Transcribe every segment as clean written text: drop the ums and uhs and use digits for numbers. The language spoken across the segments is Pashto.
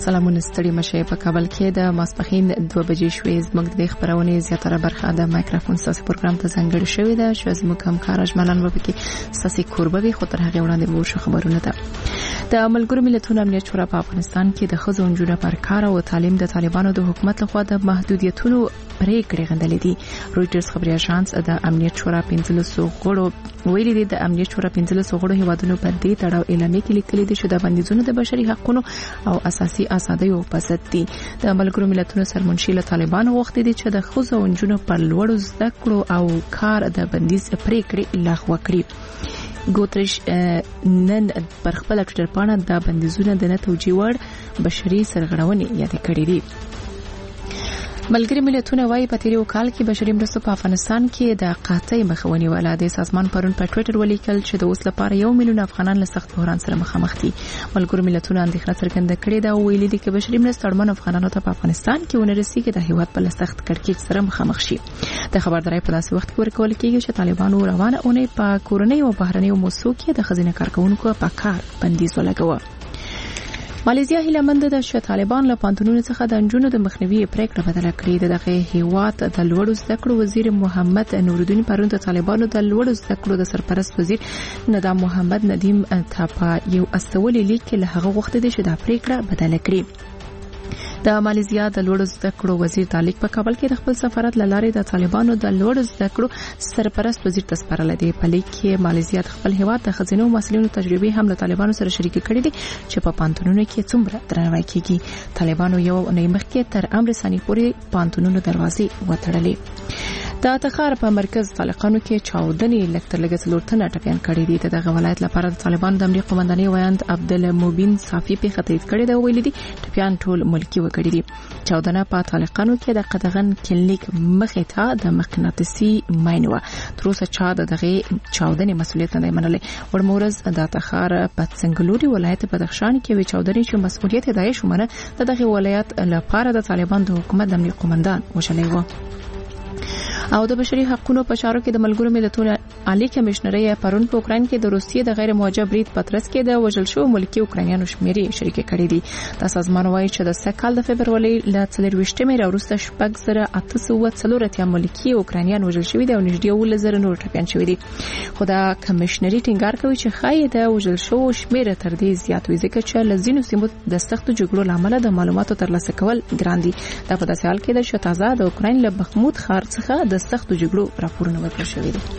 سلامونه ستړي مشه په کابل کې د ماسپخین 2 بجې شوې زموږ د خبرونه زیاتره برخه د مایکروفون ساسي پروګرام ته ځانګړې شوې ده چې زموږ همکار اجملان وبکي ساسي کوربوي خو تر هغه وړاندې ورشو خبرونه ده د ملګرو ملتونو امنیت شورا په افغانستان کې د ښځو نجونو پر کار او تعلیم د طالبانو د حکومت لخوا د محدودیتونو پریکړې غندلې دي. رويټرز خبري اژانس د امنیت شورا 15 غړو ویلي دي د امنیت شورا 15 غړو هیوادونو په دې تړاو اعلامیه کې لیکلي دي چې د بندیزونو د بشري حقوقو او اساسي آزادیو په ضد دي. د ملګرو ملتونو سرمنشي له طالبانو غوښتي دي چې د ښځو او نجونو پر لوړو زده کړو او کار د بندیز پریکړې لغوه کړي. ګوتریش نن پر خپل ټویټر باندې د بندیزونو د نه توجیه وړ بشري سرغړونې یاد کړې دي. ملګری ملتونه وايي په تیرو کال کې بشري مرستو په افغانستان کې د قحطۍ مخاوني ولادي سازمان پرون په ټویټر ولیکل چې د اوس لپاره 1 میلیون افغانان له سخت بحران سره مخامخ دي. ملګری ملتونه اندېښنه څرګنده کړې ده او ویلي دي چې بشري مرستو اړمن افغانانو ته په افغانستان کې ونرسي کې د هیواد په سخت کړکېچ سره مخامخ شي. د خبرداري په داسې وخت کې ورکول کېږي چې طالبانو روانه اونۍ په کورنۍ او بهرنۍ موسسو کې د خزینه کارکونکو په کار بندیز ولګوه. ماليزیا هیله مند ده چې طالبان له پانتونونو څخه د انجونو د مخنیوي پریکړه بدله کړې. دغه هیواد د لوړو زده کړو وزیر محمد نورالدین پرون د طالبانو د لوړو زده کړو د سرپرست وزیر ندام محمد ندیم ته په یو استولي لیک کې له هغه غوښتي دي چې دا پریکړه بدله کړي. د ماليزیا د لوړو زده کړو وزیر تالیک په کابل کې د خپل سفارت لارې د طالبانو د لوړو زده کړو سرپرست وزیر ته سپارل دي. په لیک کې ماليزیا د خپل هیواد د خزینو مسلمانو تجربې هم له طالبانو سره شریک کړي دي چې په پانتونونو کې څومره درناوی کیږي. طالبانو یو نه مخکې تر امر ثاني پورې پانتونونو دروازې وتړلې. د تخار په مرکز طالقانو کې چاودنې لکتر لګس لورتنه ټپيان کړي دي. دغه ولایت لپاره د طالبانو د امنیت قومندانۍ ویاند عبدالمبین صافي په خطیت کړي دا ویلي دي ټپيان ټول ملکی وکړي دي. چاودنه په طالقانو کې د قدغن کلینیک مخې ته د مقناطیسي ماینوه تر اوسه چا دغه چاودنې مسولیت نه منلې. ورمورز د تخار په څنګلوري ولایت بدخشان کې وی چاودنې چې مسولیت هدايه شومنه دغه ولایت لپاره د طالبان د حکومت د امنیت قومندان وشلې و. او د بشري حقوقو په چارو کې د ملګرو ملتونو عالی کمشنري پرون په اوکرين کې د روسیې د غیر موجه برید پترس کې د وژل شو ملکی اوکرانیانو شمیرې شریک کړي دي. د سازمان وايي چې د سکهال د فبرवरी ل 23 مې وروسته 8,840 ملکی اوکرانیان وژل شوي دي او نږدې 10,000 نور ټپيان شوي دي. خو د کمشنري ټینګار کوي چې خای د وژل شو شمیره تر دې زیات وي ځکه چې لزینو سیمو د سختو جګړو لامل د معلوماتو ترلاسه کول ګران دي. دا په داسې حال کې ده چې تازه د اوکرين له بخمود ښار څخه د سختو جګړو راپورونه ورکړل شوي دي.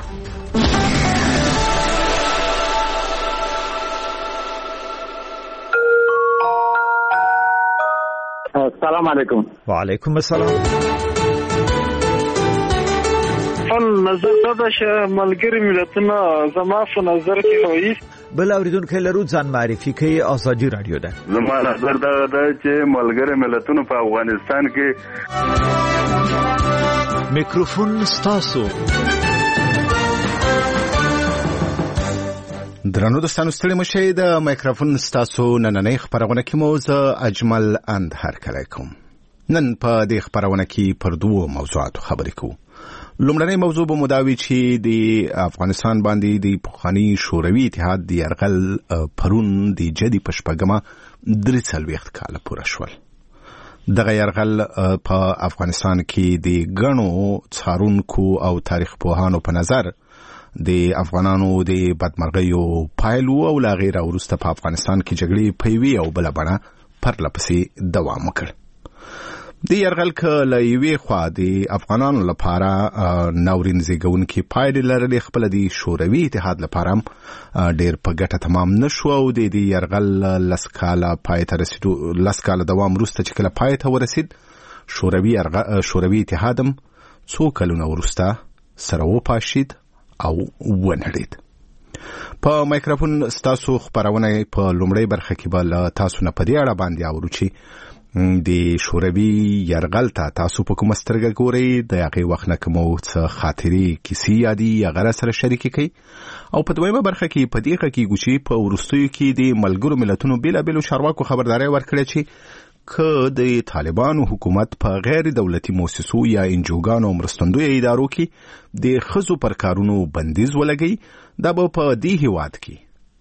السلام علیکم. وعلیکم السلام. نظر دا چې ملګری ملتونه زما په نظر کې وایي بل اوریدونکو لرو ځان معرفي کوي. ازادي رادیو ده. زما نظر دا چې ملګری ملتونه په افغانستان کې میکروفون ستاسو. درنو دوستانو ستړي مشه د میکروفون ستاسو نننۍ خبرونه کې موضوع اجمل اند هر کله کوم. نن په دې خبرونه کې پر دوه موضوعاتو خبرې کوو. لومړنۍ موضوع به مداوي چې د افغانستان باندې د پخوانی شوروي اتحاد د يرغل پرون د جدي پشپګما 3 کال پوره شول. دغه يرغل په افغانستان کې د غنو څارونکو او تاریخ پوهانو په نظر د افغانانو د بدمرغیو پایلو او لا غیر ورسته په افغانستان کې جګړې پیوي او بل بڼه پرلپسې دوام وکړ. د يرغل کله یوې خوا د افغانانو لپاره ناورین زیږونکي پایلې لرلې، خپل د شوروي اتحاد لپاره ډېر په ګټه تمام نشو او د يرغل لسکاله پایته رسیدو لسکاله دوام وروسته چې کله پایته ورسید شوروي اتحاد هم څو کلونه وروسته سره وپاشید او ونړید. په مایکروفون ستاسو خبرونه په لومړی برخه کې به تاسو نه په دې اړه باندې اورو چې د شوروي يرغل ته تاسو په کوم سترګه ګورئ، د هغې وخت نه کومو څه خاطرې کیسې یادي هغه سره شریکې کړئ، او په دویمه برخه کې په دې غږیږو چې په وروستیو کې د ملګرو ملتونو بېلابېلو چارواکو خبرداری ورکړې چې که د طالبانو حکومت په غیر دولتي مؤسسو یا انجوګانو او مرستندویه ادارو کې د ښځو پر کارونو بندیز ولګوي، دا به په دې هیواد کې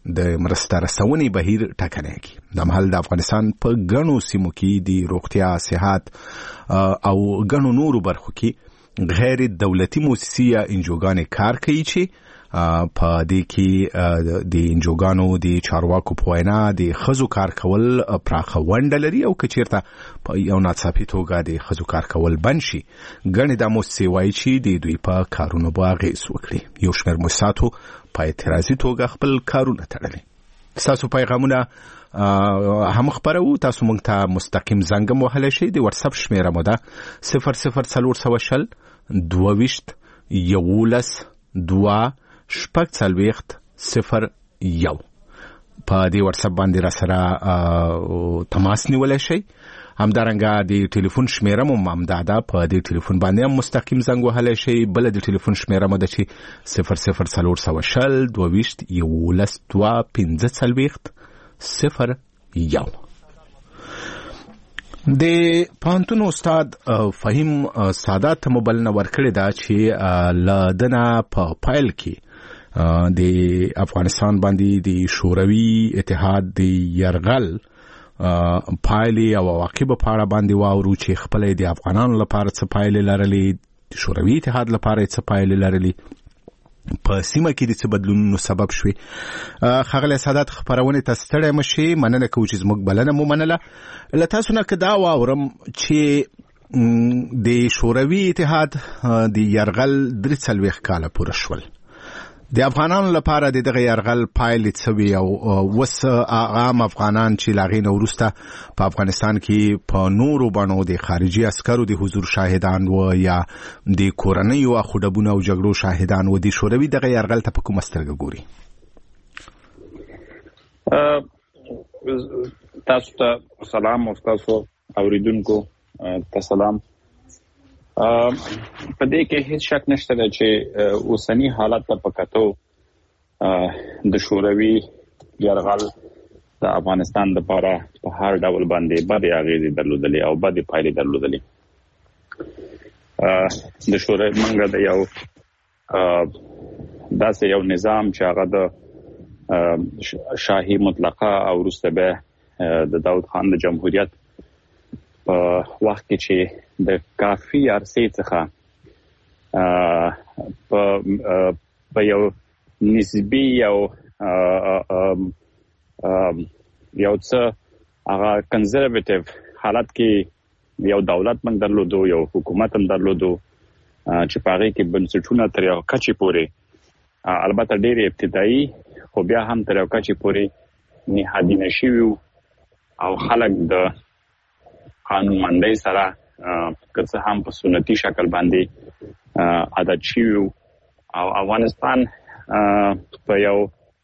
د مرسته رسونې بهیر ټاکنه کوي. د محل د افغانستان په غنو سیمو کې د روغتیا، صحت او غنو نورو برخو کې غیر دولتي مؤسسې یا انجوګانې کار کوي چې په دې کې د انجوګانو د چارواکو په وینا د خزو کار کول پراخه ونډه لري او کچیرته په یو ناڅاپي توګه د خزو کار کول بند شي ګڼې د مؤسسې وایي چې د دوی په کارونو به اغېز وکړي. یو شمېر مؤسساتو په اعتراضي توګه خپل کارونه تړلي. تاسو پیغامونه هم خبرو، تاسو مونږ ته مستقیم زنګ وهلی شئ. د واتس اپ شمیره مو ده 00420 22 11 2 شپږ 001. په دې واتس اپ باندې را سره تماس نیولی شئ. همدارنګه د ټلیفون شمیره مو همدا ده، په دې ټلیفون باندې هم مستقیم زنګ وهلی شئ. بله د ټلیفون شمیره مو ده چې 00420 22 11 2 15 01. د پوهنتون استاد فهیم سادات ته مو بلنه ورکړې ده چې له دنه په پیل کې د افغانستان باندې د شوروي اتحاد د یرغل پایلې او عواقب په اړه باندې واورو چې خپل د افغانانو لپاره څه پایلې لرلې، د شوروي اتحاد لپاره څه پایلې لرلې، په سیمه کې د څه بدلونونو سبب شوي. ښاغلی سادات خپرونې ته ستړی مشي، مننه کوو چې زموږ بلنه مو منله. له تاسو نه که دا واورم چې د شوروي اتحاد د یرغل 43 کاله پوره شول، د افغانانو لپاره د دغه یرغل پایلې څه وي او اوس عام افغانان چې له هغې نه وروسته په افغانستان کې په نورو بڼو د خارجي عسکرو د حضور شاهدان و یا د کورنیو اخوډبونو او جګړو شاهدان و، د شوروي دغه یرغل ته په کومه سترګه ګوري؟ تاسو ته سلام او تاسو اوریدونکو ته سلام. په دې کې هیڅ شک نشته چې اوسنی حالت ته پکاتو د شوروي یرغل د افغانستان لپاره په هر ډول باندې بدې اغېزې درلودلې او بدې پایلې درلودلې. د شوروي منګه د یو داسې یو نظام چې هغه د شاهي مطلقه او وروسته به د داود خان د جمهوریت په وخت کې چې د کافي عرصې څخه په یو نسبي یو څه هغه کنزرویټیو حالت کې یو دولت من درلودو، یو حکومت هم درلودو چې په هغې کې بنسټونه تر یو کچې پورې البته ډېرې ابتدایي خو بیا هم تر یو کچې پورې نهادینه شوي او خلک د قانون مندۍ سره که څه هم په سنتي شکل باندې عادت شوي او افغانستان په یو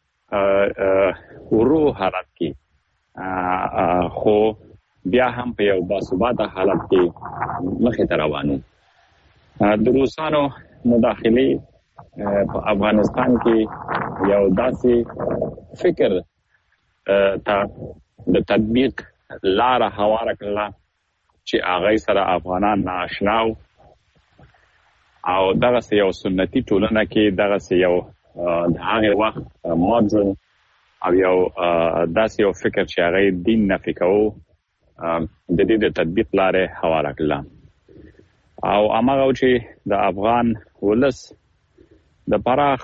ورو حالت کې خو بیا هم په یو باثباته حالت کې مخې ته روان و. د روسانو مداخلې په افغانستان کې یو داسې فکر ته د تطبیق لاره هواره کړله چې هغه سره افغانان ناآشنا او دغه یو سنتي ټولنه کې دغه یو د هغه وخت ماډرن او یو داسې یو فکر چې هغه دین نفي کوو د دې د تطبیق لارې هواره کړله او هغه چې د افغان ولس د پراخ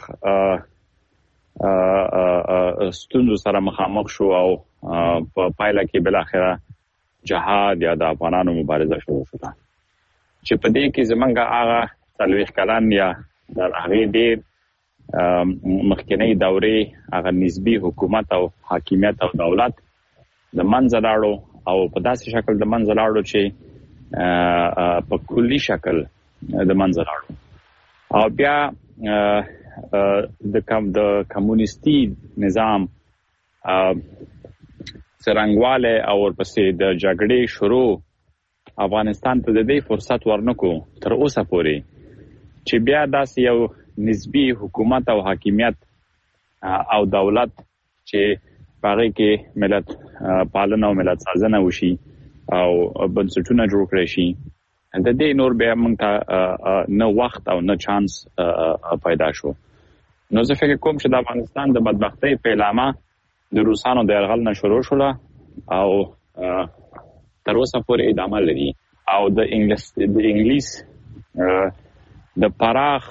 ستونزو سره مخامخ شو او په پایله کې بالاخره جهاد یا د افغانانو مبارزه شروع شوه چې په دې کې زمونږ هغه 40 کلن یا د هغې ډېر مخکنۍ دورې هغه نسبي حکومت او حاکمیت او دولت د منځه لاړو او په داسې شکل د منځه لاړو چې په کلي شکل د منځه لاړو او بیا د کمونیستي نظام څرنګواله او ورپسې د جګړې شروع افغانستان ته د دې فرصت ورنکو تر اوسه پورې چې بیا داسې یو نسبی حکومت او حاکمیت او دولت چې هغه کې ملت پالنه او ملت سازنه وشي او بنسټونه جوړ کړي شي د دې نور به موږ ته نه وخت او نه چانس پیدا شو. نو زه فکر کوم چې د افغانستان د بدبختۍ پیلامه د روسانو د یرغل نه شروع شوه او تر اوسه پورې ادامه لري او د انګلیس د پراخ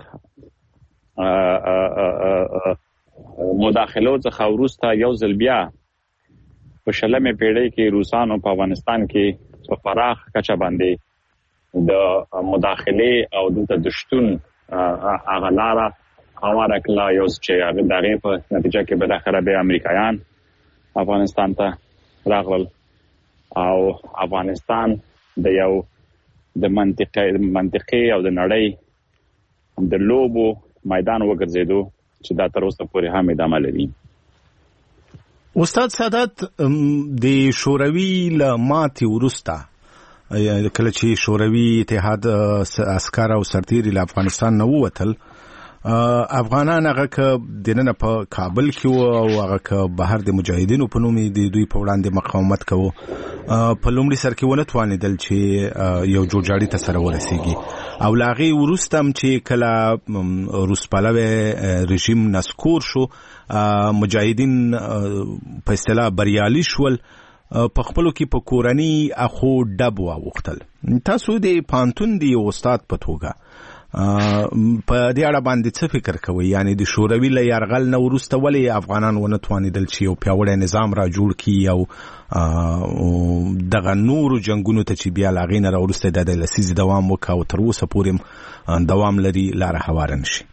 مداخلو څخه وروسته یو ځل بیا په شلمه پیړۍ کې روسانو په افغانستان کې په پراخ کچه باندې د مداخله او د شتون هغه لاره هواره کړه یو چې هغه دغه په نتیجه کې به د خرابې امریکایان افغانستان ته راغلل او افغانستان د یو د منطقي او د نړۍ د لوبو میدان وګرځیدو چې دا تر اوسه پورې هم ادامه لري. استاد سادات د شوروي له ماتې وروسته کله چې شوروي اتحاد عسکر او سرتیري له افغانستان نه ووتل افغانان هغه ک دنه په کابل کې او هغه ک بهر د مجاهدینو په نوم د دوی په وړاندې مقاومت کوي په لومړي سر کې ونه توانیدل چې یو جوړجاړي ته سره ورسیږي او لاغي وروستم چې کله روس پلوي رژیم نسکور شو مجاهدین په اصطلاح بریالي شول په خپلو کې په کورنی اخو ډب واوختل. تاسو د پانتون دی استاد په توګه په دې اړه باندې څه فکر کوي یعنی د شوروي له یرغل نه وروسته ولې افغانان ونه توانیدل چې یو پیاوړی نظام را جوړ کړي او دغه نورو جنگونو ته چې بیا لاغې نه راوروسته د لسیزې دوام وکړي او تر اوسه پورې دوام لري لاره هواره نشي؟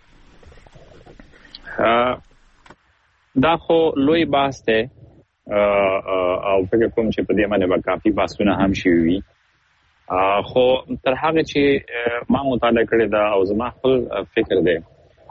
دا خو لوی بحث دی او فکر کوم چې په دې باندې به کافي بحثونه هم شوي وي خو تر هغه چې ما مطالعه کړې ده او زما خپل فکر دی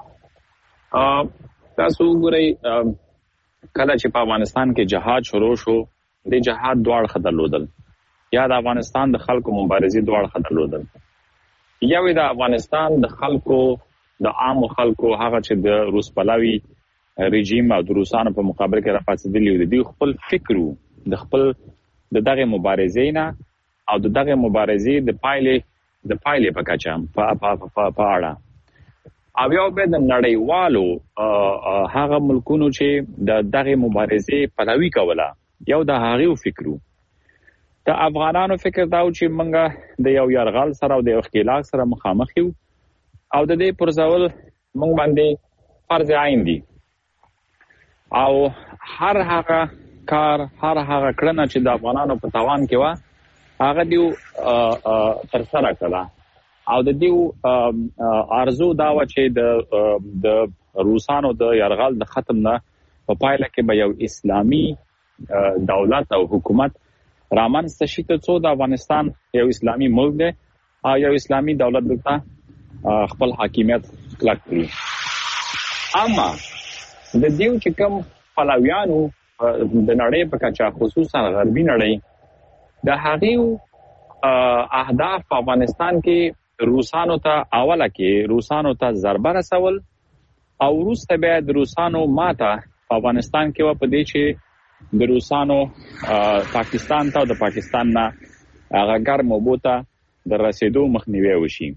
تاسو وګورئ کله چې په افغانستان کې جهاد شروع شو د جهاد دوه اړخ درلودل یا د افغانستان د خلکو مبارزې دوه اړخ درلودل یو د افغانستان د خلکو د عام خلکو هغه چې د روس پلاوي رژیم او د روسانو په مقابل کې راپاتېدلی دي خپل فکر د خپل دغه مبارزې نه او دغه مبارزې د پایلې په کچه په اړه او یو به د نړیوالو هغه ملکونو چې دغه مبارزې پلوي کوله یو د هغه فکرو د افغانانو فکر دا چې موږ د یو یرغل سره او د یو ښکېلاک سره مخامخ یو او د دې پرځول موږ باندې فرض عین دي او هر هغه کار هر هغه کړنه چې د افغانانو په توان کې و هغه دیو تر سره کړه او د دیو ارزو دا و چې د روسانو د یرغل د ختم نه په پایله کې به یو اسلامي دولت او حکومت رامنځته شي ته څو د افغانستان یو اسلامي ملک دی او یو اسلامي دولت دلته خپل حاکمیت کلک کړي اما د دیو چې کوم پلویانو د نړۍ په کچه خصوصا غربي نړۍ د هغه اهداف په افغانستان کې روسانو ته اوله کې روسانو ته ضربه رسول او وروسته بیا د روسانو ماته په افغانستان کې و په دې چې د روسانو پاکستان ته او د پاکستان نه هغه ګرم اوبو ته د رسیدو مخنیوي وشي.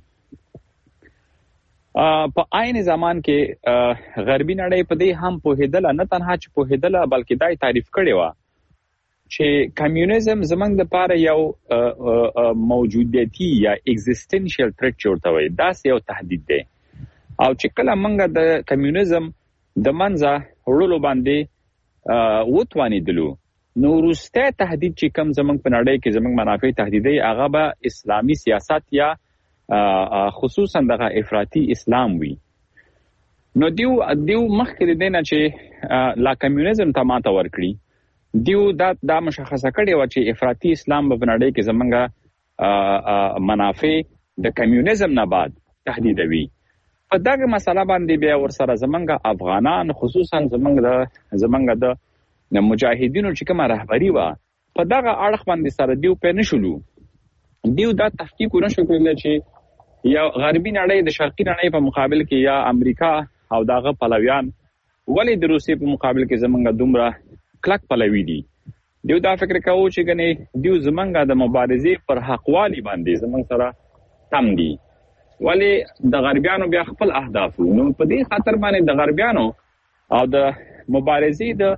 په عین زمان کې غربي نړۍ په دې هم پوهېدله نه تنها چې پوهېدله بلکې دا تعریف کړې وه چې کمیونیزم زمنګ د پاره یو موجودیتي یا ایگزیستنشل تھریټ جوړته وي دا یو تهدید دی او چې کله موږ د کمیونیزم د منځه وړلو باندې وتوانیدلو نو وروسته تهدید چې کم زمنګ په نړۍ کې زمنګ منافع تهدیدي هغه به اسلامي سیاست یا خصوصا دغه افراطي اسلام وي نو دیو مخکې دینه چې لا کمیونیزم ته ماته ورکړي دیو دا مشخصه کړی و چې افراطي اسلام په نړۍ کې زمونږه منافع د کمیونیزم نه بعد تهدیدوي په دغه مسله باندې بیا ورسره زمونږه افغانان خصوصا زمونږه د مجاهدینو چې کومه رهبری و په دغه اړخ باندې سره دیو په نشلو دیو دا تحقیق ونشو کړل چې یا غربي نړۍ د شرقي نړۍ په مقابل کې یا امریکا او دغه پلویان ولې د روسي په مقابل کې زمونږه دومره کلک پلوي دي دیو دا فکر کوو چې کني دیو زمونږه د مبارزې پر حقوالي باندې زمونږ سره تم دي ولی د غربیانو بیا خپل اهداف نو په دې خاطر باندې د غربیانو او د مبارزې د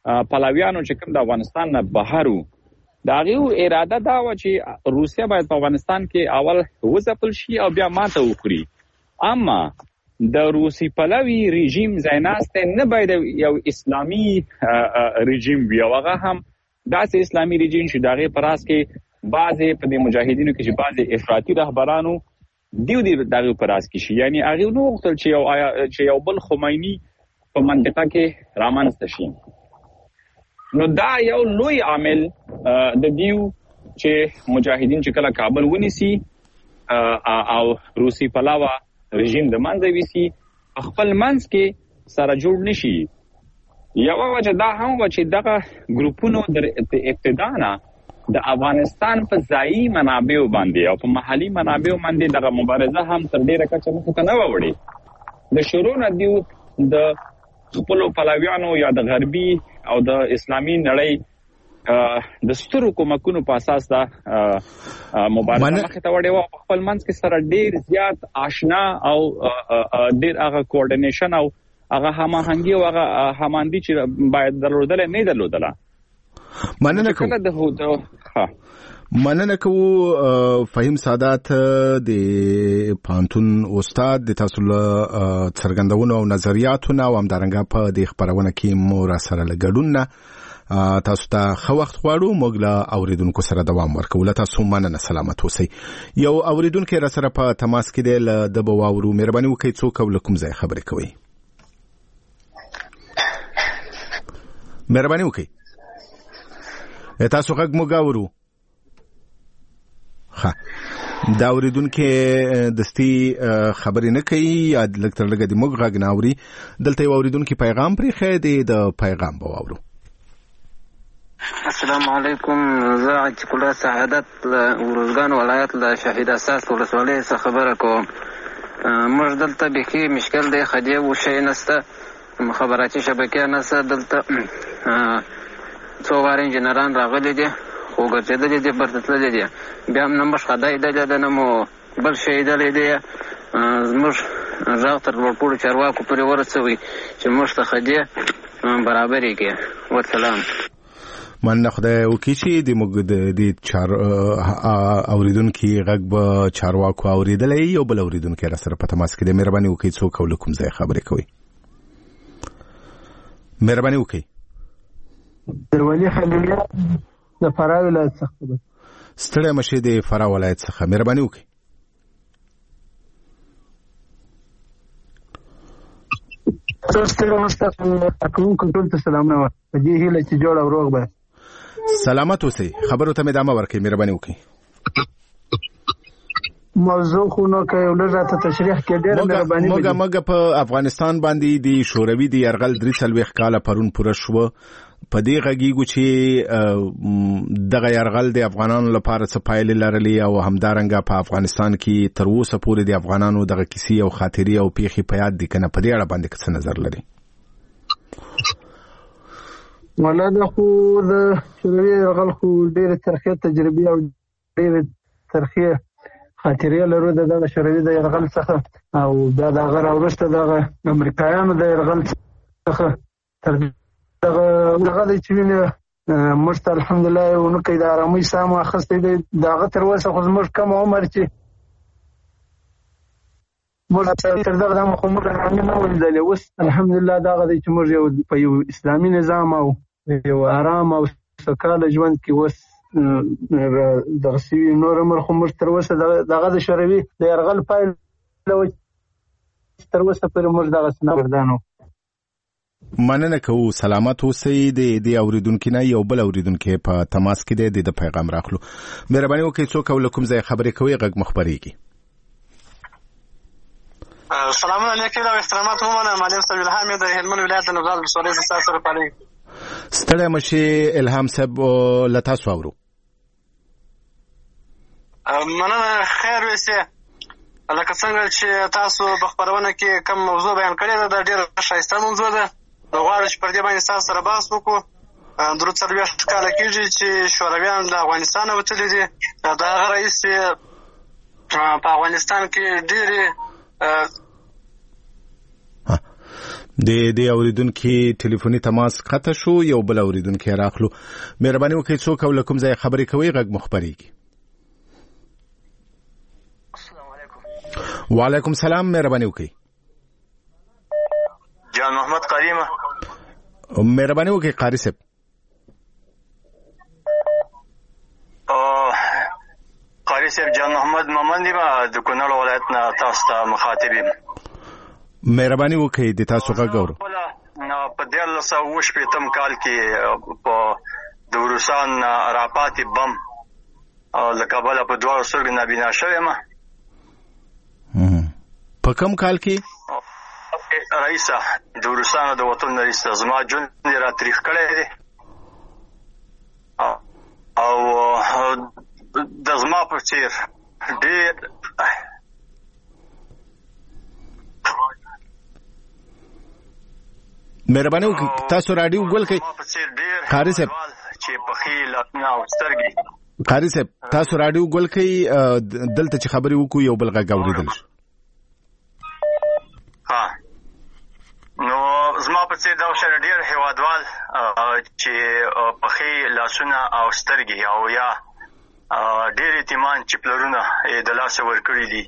پلاویانو چې کوم د افغانستان نه بهر وو دا غو اراده دا و چې روسیا باید په افغانستان کې اول وځپل شي او بیا ماته وکړي اما د روسي پلاوی رژیم زایناسته نه باید یو اسلامي رژیم وي او هغه هم داسې اسلامي رژیم چې دغه پراس کې بعضی په دې مجاهدینو کې چې بعضی افراطي رهبرانو دیو دغه پراس کې شي یعنی هغه نو وختل چې یو بل خمینی په منطقه کې رامنځته شي نو دا یو لوی عامل د دیو چې مجاهدین چې کله کابل ونیسي او روسي پلاوا رژیم د منځ ویسي خپل منځ کې سره جوړ نشي یو وجه دا هم و چې دغه ګروپونو د ابتدا نه د افغانستان په ځایي منابعو باندې او په محلي منابعو باندې دغه مبارزه هم تر ډیره کچه مخ ته نه وړي د شروع نه دیو د خپل پلاویانو یا د غربي او د اسلامي نړۍ د سترو کومکونو په اساس دا مبارزه مخ ته وړي او خپل منځ کې سره ډیر زیات آشنا او ډیر هغه کوارډینیشن او هغه هماهنګي او هغه هماندي چې باید درلودل نه درلودله مننه کوو فهیم سادات د پانتون استاد د تاسو له څرګندونو او نظریاتونو او همدارنګه په د خبرونه کې مو را سره لګډون تاسو ته خو وخت غواړو موږ له اوریدونکو سره دوام ورکو له تاسو مننه سلامت اوسئ یو اوریدونکو را سره په تماس کې د دبو واورو مهرباني وکړئ څوک ولکم ځای خبرې کوي مهرباني وکړئ تاسو غږ مو گاورو ها دا اوریدونکو دستی خبرې نه کوي یا لکتر لګه د موږ غږ نه اوري دلته یو اوریدونکو پیغام پرې خې د پیغام بواورو السلام علیکم زه عجیبالله سعادت ورزګان ولایت له شهید اساس ولسوالۍ څخه خبره کوم موږ دلته بخي مشکل دی خدي و شي نسته مخابراتي شبکې نسته دلته څو وار انجنيران راغلي دي خو ګرځېدلې دي برتللې دي بیا هم نه مش خدای دلې نه مو بل شي دلې دي زموږ راغ تر ورپوړو چارواکو پورې ورسوي چې موږ ته خدای برابرې کې والسلام من خدای وکړي چې د موږ د چار اوریدونکو غږ به چارواکو اوریدلې یو بل اوریدونکو را سره په تماس کې د مهرباني وکړي څوک ولکم ځای خبرې کوي مهرباني وکړئ دروالي خلیلیا د فراه ولایت څخه ستړی مشه د فراه ولایت څخه مهرباني وکړئ تاسو کوم کنټرول ته سلام نو په دې هیله چې جوړ او روغ به سلامت اوسئ خبرو ته ادامه ورکړئ مهرباني وکړئ موضوع خو نو کوي ولر ته تشریح کې ډېر مهرباني موږ په افغانستان باندې د شوروي د يرغل 3 کال پرون پوره شو په دې غږیږو چې دغه يرغل د افغانانو لپاره څه پایلې لرلې او همدارنګه په افغانستان کې تر اوسه پورې د افغانانو دغه کیسې او خاطرې او پیښې په یاد دي کنه په دې اړه باندې څه نظر لري ولدا خو د شوروي يرغل خو ډېر ترخه تجربه او ډېر ترخه خاطرې لرو د شوروي د يرغل څخه او دا د غیر اورسته د امریکایانو د يرغل څخه تر دغه د چوینه مست الحمدلله ونو کې د آرامي سم اخستې دغه تر وسه خو زموږ کم عمر چې موږ تر دغه د مخمر نه ولدل اوس الحمدلله دغه د چې موږ یو په یو اسلامي نظام او یو آرام او سکاله ژوند کې وس دغه سی نور عمر خو موږ تر وسه دغه د شوروي د يرغل پایل تر وسه پر موږ دغه سنا وردانو مننه کوو سلامت اوسئ د اوریدونکو نه یو بل اوریدونکو په تماس کې د پیغام راخلو مهرباني وکړئ څوک ولکم ځای خبرې کوي غږ مخبريږي السلام علیکم او احترامات هم معلم صاحب الهام د هلمند ولایت د نوزاد ولسوالۍ څخه سره پالي ستړی مشه الهام صاحب لتا سوورو مننه خیر وسه لکه څنګه چې تاسو په خبرونه کې کوم موضوع بیان کړی دا ډېر ښایسته موضوع ده غواړم چې پر دې باندې تاسو سره بحث وکړو درود څلوېښت کاله کېږي چې شورویان له افغانستانه وتلي دي د هغه رئیس په افغانستان کې ډېرې د اوریدونکو ټلیفوني تماس قطع شو. یو بل اوریدونکو راخلو. مهرباني وکړئ څوک او کوم ځای خبرې کوي غږ مخبريږي. السلام علیکم. وعلیکم السلام. مهرباني وکړئ. جان محمد قریمه. مهرباني وکړئ قاری صاحب. قاری صاحب جان محمد ممندی ما د کونړ ولایت نه تاسو ته مخاطب یم. مهرباني وکړئ د تاسو غږ اورو. په 1928 کال کې په د روسان راپاتې بم له کابل په دوه سرګ نابینا شوم. په کوم کال کې رئیسه د روسانو د وطن رئیس زما جون را تاریخ کړی دی او د زما په څیر ډېر مهرباني وکړئ تاسو رادیو ګول کړئ. قاری صاحب چې په خیل او سترګې قاری صاحب تاسو رادیو ګول کړئ دلته چې خبرې وکړو یو بل غږ اوریدل شي. ها نو زما په څیر دا شر ډیر هیوادوال چې په خیل لاسونه او سترګې او یا ډیر ایتمان چې پلرونه د لاس ورکړي دي.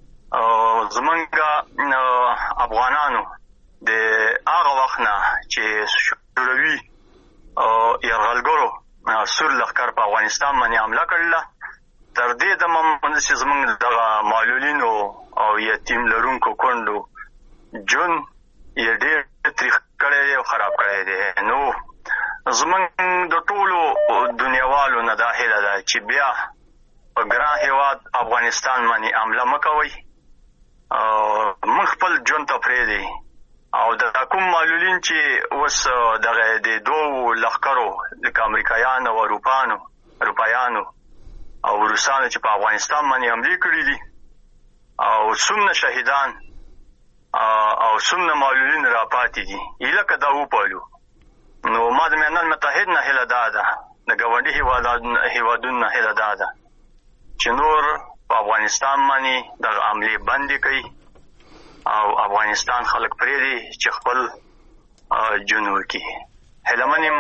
زمونږ افغانانو د هغه وخت نه چې شوروي یرغلګرو سور لښکر په افغانستان باندې حمله کړله تر دې دمه چې زمونږ دغه معلولینو او یتیم لرونکو کونډو جون یې ډېر تریخ کړی دی او خراب کړی دی. نو زمونږ د ټولو دنیاوالو نه دا هیله ده چې بیا په ګران هیواد افغانستان باندې حمله مه کوئ. موږ خپل ژوند ته پرېږدئ او د کوم معلولین چې اوس دغه د دوو لښکرو لکه امریکایانو او اروپایانو او روسانو چې په افغانستان باندې حملې کړي دي او څومره شهیدان او څومره معلولین راپاتې دي هیله که دا وپالو. نو ما د ملل متحد نه هیله دا ده د ګاونډي هیوادونو نه هیله دا ده چې نور په افغانستان باندې دغه حملې بندې کړي او افغانستان خلک پرېږدي چې خپل ژوند وکړي. هیله من یم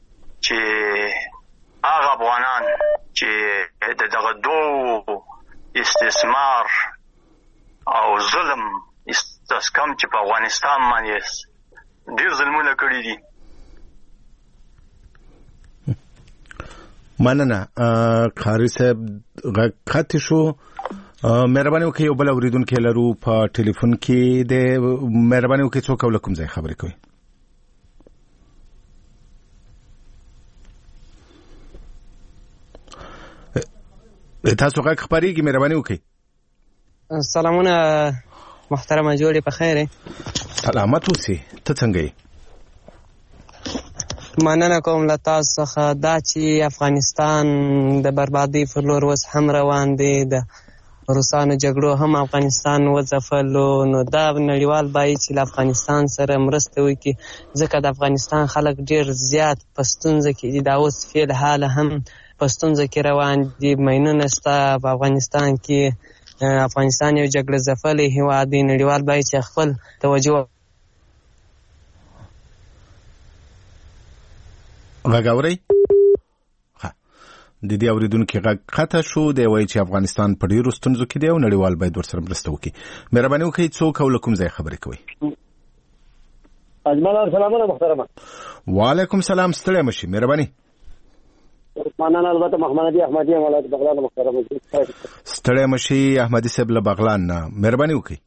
چې هغه افغانان چې د دغه دوو استثمار او ظلم استحکام چې په افغانستان باندې ډېر ظلمونه کړي دي. مننه. قاری صاحب غږ قطع شو. مهرباني وکړئ یو بل اوریدونکو لرو په ټلیفون کې د مهرباني وکړئ څوک او کوم ځای خبرې کوي. تاسو غږ خبرېږي مهرباني وکړئ. سلامونه محترمه جوړې په خیره. سلامت اوسئ. ته څنګه یې؟ مننه کوم له تاسو څخه دا چې افغانستان د بربادۍ پر لور اوس هم روان دی د روسانو جګړو هم افغانستان وځپلو. نو دا نړیوال باید چې له افغانستان سره مرسته وکړي ځکه د افغانستان خلک ډېر زیات په ستونزه کې دي. دا اوس فعل حال هم په ستونزه کې روان دي. ماینونه شته په افغانستان کې. افغانستان یو جګړه ځپلی هېواد دی. نړیوال باید چې خپل توجه غږ اورئ. د دې اوریدونکو غږ قطع شو. دی وایي چې افغانستان په ډېرو ستونزو کې دی او نړیوال باید ورسره مرسته وکړي. مهرباني وکړئ څوک او له کوم ځای خبرې کوئ. اجمل سلامونه محترمه. وعلیکم السلام. ستړی مه شئ. مهرباني. مننه. البته محمد علي احمدي ولایت بغلان محترمه. ستړی مه شئ احمدي صاحب له بغلان نه. مهرباني وکړئ.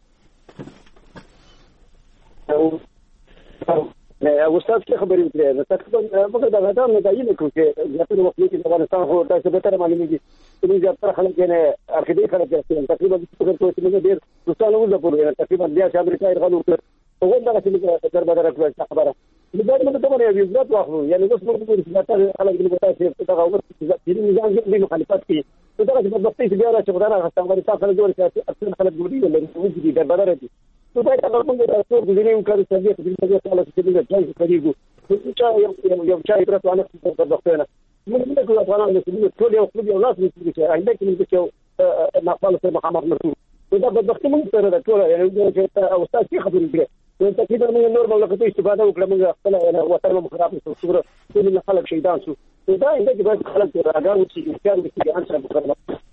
استاد څه خبرې وکړې؟ نو تقریبا موږ دا غواړو نه دایې کوو چې ځکه وخت کې افغانستان خو تاسو به تر معلومیږي چې زیاتره خلک نه عقیده خلک دي. تقریبا څه موږ ډېر روسانو وځپلو. تقریبا بیا چې امریکا یې غلو هغه دا چې دربدره کړه خبره. دا موږ ته باندې یو ځات واخلو. یعنی اوس موږ د زیاتره خلک د متاسف څخه او د نظام د مخالفت کې دا چې په وخت کې بیا راځي خدای راځي افغانستان خلک جوړ کړي اکثر خلک جوړي ولې د دربدره دي. تو باید هغه موږ د ټول ګډینې کارو سره د دې په اړه څه دې ځای کوي. چې یو چا یې پرته نه په دغه نه موږ د افغانانو د ټول یو خپل یو لاس کې چې آینده کې موږ چې مخالفت سره مخامخ نشو. دا به وخت موږ سره د ټول یعنی چې او تاسو خبرې کړې نو تقریبا موږ نور مملکتونو استفاده وکړه، موږ خپل وطن مو خراب کړو، ټول خلک شهیدان شو. دا انده چې باید خلک راګاو چې اختیار وکړي ان سره وکړي.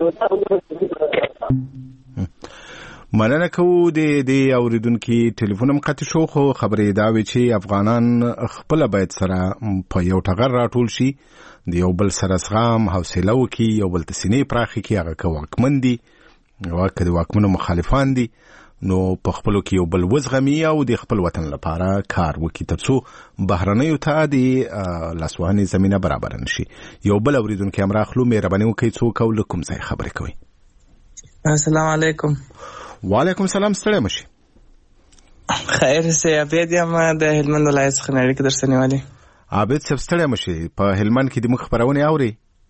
مننه کوو د اوریدونکو ټلیفون هم قطع شو، خو خبرې دا وی چې افغانان خپل باید سره په یو ټغر راټول شي، د یو بل سره زغم حوصله وکړي، یو بل ته سینې پراخې کړي، هغه که واکمن دي او که د واکمنو مخالفان دي نو په خپلو کې یو بل وزغمي او د خپل وطن لپاره کار وکړي ترڅو بهرنیو ته د لاسوهنې زمینه برابر نشي. یو بل اوریدونکی هم راخلو، مهرباني وکړئ څوک او له کوم ځای خبرې کوئ؟ السلام علیکم. وعلیکم السلام، ستړی مشي. خیر سه عبید یم د هلمند ولایت څخه نړۍ کې درسته نیولې. عبید صاحب ستړی مشي، په هلمند کې د موږ خبرونه اوري؟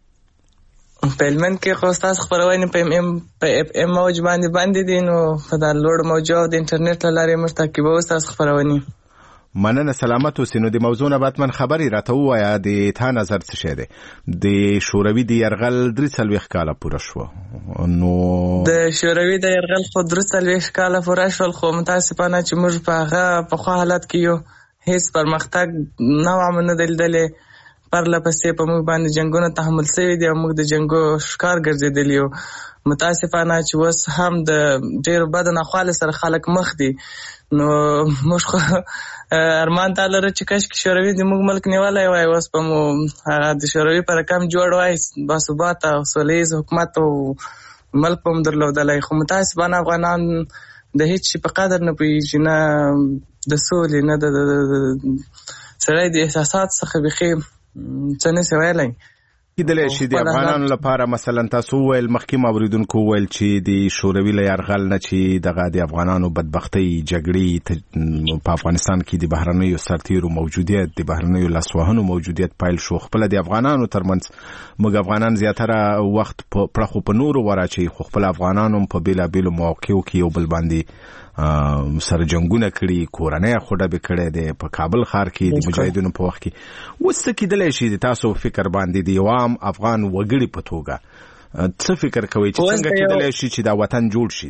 په هلمند کې خو تاسو خبرونه په اف ام موج باندې دي، نو په دا لوړ موج او د انټرنیټ لارې موږ تعقیبو تاسو خبرونه. مننه، سلامت اوسئ. نو د موضوع نه باتمن خبري راته وایا، د تا نظر څه شه دی؟ د شوروي د يرغل 43 کاله پوره شو، نو د شوروي د يرغل خو 43 کاله پوره شول، خو متاسفانه چې موږ په هغه په خو حالت کې یو هیڅ پرمختګ نه ومنه دلدلې، پرله پسې په موږ باندې جنگونه تحمل شوی دي او موږ د جنگو شکار ګرځېدلی یو. متاسفانه چې اوس هم د ډېر بد ناخواله سره خلک مخ دي. نو موږ خو ارمان تعالی چې کاش کې شوروي د موږ ملک نیولای وای، اوس په مو د شوروي پر رقم جوړ وای، با ثبات او سولیز حکومت او ملک هم درلودلای. خو متاسفانه افغانان د هیڅ شي په قدر نه پوهېږي، نه د سولې نه د سړی د احساسات څخه بېخي څه نشي ویلی. کېدلی شي د افغانانو لپاره مثلا تاسو وویل، مخکې اوریدونکو وویل چې د شوروي له یرغل نه چې دغه د افغانانو بدبختۍ جګړې په افغانستان کې د بهرنیو سرتیرو موجودیت، د بهرنیو لاسوهنو موجودیت پیل شو. خپل د افغانانو ترمنځ موږ افغانان زیاتره وخت پرخو په نورو وراچي، خو خپل افغانانو په بیلابیلو مواقعو کې یو بل باندې سره جنگونه کړي، کورنۍ خوډه به کړي دي په کابل ښار کې د مجاهدینو په وخت کې. اوس څه کېدلی شي د تاسو فکر باندې د یو عام افغان وګړي په توګه څه فکر کوئ چې څنګه کېدلی شي چې دا وطن جوړ شي؟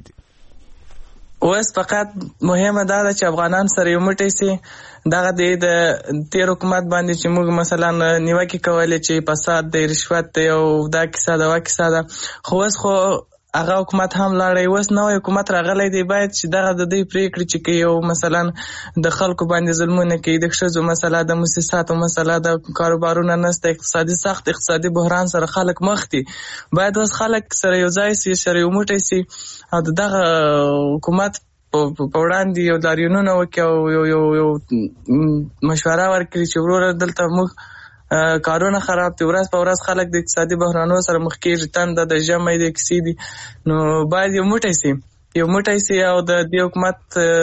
اوس فقط مهمه دا ده چې افغانان سره یو موټی سي. دغه د تیر حکومت باندې چې موږ مثلا نیوکې کولې چې فساد دی، رشوت دی او دا کیسه ده وا کیسه ده، خو اوس خو هغه حکومت هم لاړی، اوس نوی حکومت راغلی دی. باید چې دغه د دوی پریکړې چې کوي او مثلا د خلکو باندې ظلمونه کوي، د ښځو مسله، د مؤسساتو مسله، د کاروبارونه نسته، اقتصادي سخت اقتصادي بحران سره خلک مخ دي. باید اوس خلک سره یو ځای سي، سره یو موټی سي او دغه حکومت په وړاندې یو لاریونونه وکړي او یو مشوره ورکړي چې وروره دلته موږ کارونه خراب دي، ورځ په ورځ خلک د اقتصادي بحرانونو سره مخ کېږي، تنده د ژمی د کیسې دي. نو باید یو موټی سي او د دې حکومت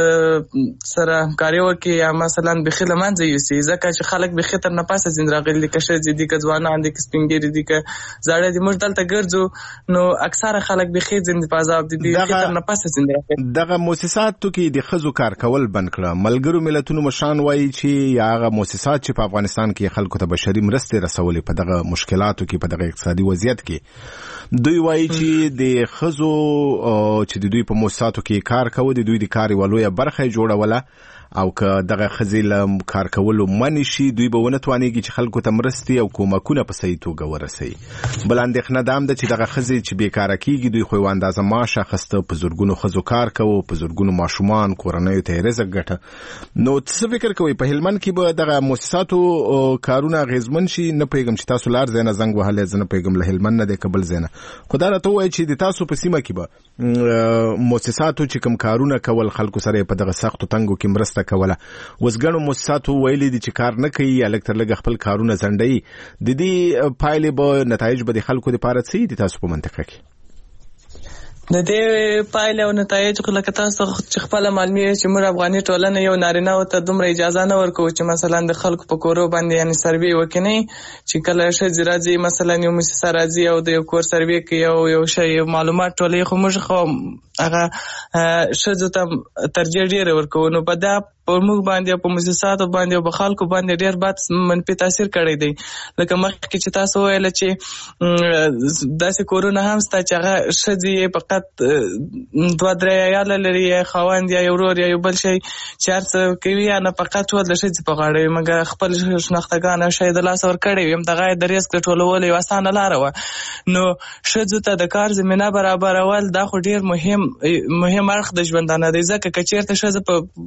سره همکاري وکړي، یا مثلا بېخي له منځه یوسي، ځکه چې خلک بېخي تر نه پاسه ځین راغلي دي، که ښځې دي، که ځوانان دي، که سپین ږیري دي، که زاړه دي. موږ دلته ګرځو نو اکثره خلک بېخي ځین په عذاب دي، بېخي تر نه پاسه ځین راغلي. دغه مؤسساتو کې د ښځو کار کول بند کړه. ملګرو ملتونو مشران وایي چې هغه مؤسسات چې په افغانستان کې خلکو ته بشري مرستې رسولې په دغه مشکلاتو کې، په دغه اقتصادي وضعیت کې، دوی وایي چې د ښځو چې د دوی په مؤسساتو کې کار کوي، د دوی د کار یوه لویه برخه یې جوړوله، او که دغه ښځې له کار کولو منې شي، دوی به ونه توانېږي چې خلکو ته مرستې او کومکونه په صحیح توګه ورسوي. بل اندېښنه دا هم ده چې دغه ښځې چې بېکاره کېږي، دوی خو یوه اندازه معاش اخیسته، په زرګونو ښځو کار کوو، په زرګونو ماشومان کورنیو ته یې رزق ګټه. نو څه فکر کوئ په هلمند کې به دغه مؤسساتو کارونه اغېزمن شي؟ نه پوهېږم چې تاسو لار ځای نه زنګ وهلی، زه نه پوهېږم له هلمند نه دی که بل ځای نه، خو دا راته ووایي چې د تاسو په سیمه کې به مؤسساتو چې کوم کارونه کول، خلکو سره په دغه سختو تنګو کې مرسته کوله، اوس ګڼو مؤسساتو ویلي دي چې کار نه کوي یا لږ تر لږه خپل کارونه ځنډوي. د دې پایلې به نتایج به د خلکو دپاره څه دي تاسو په منطقه کې؟ د دې پایلې او نتایج خو لکه تاسو چې خپله معلومېږي چې موږ افغاني ټولنه یو نارینهو ته دومره اجازه نه ورکوو چې مثلا د خلکو په کورو باندې یعنې سروې وکړي، چې کله ښځې راځي مثلا یو مؤسسه راځي او د یو کور سروې کوي او یو شی معلومات ټولوي، خو موږ خو هغه ښځو ته ترجیح ډېره ورکوو. نو په دا په موږ باندې په مؤسساتو باندې او په خلکو باندې ډېر بد منفي تاثیر کړی دی. لکه مخکې چې تاسو ویل چې داسې کورونه هم شته چې هغه ښځې فقط 2-3 عیاله لري، یا خاوند یا یو ورور یا یو بل شی چې هر څه کوي، یا نه فقط ټول د ښځې په غاړه وي، مګر خپل شناختګان او شی د لاسه ورکړی وي. همدغه د رزق د ټولولو یوه اسانه لاره وه. نو ښځو ته د کار زمینه برابرول دا خو ډېر مهم اړخ د ژوندانه دی، ځکه که چېرته ښځه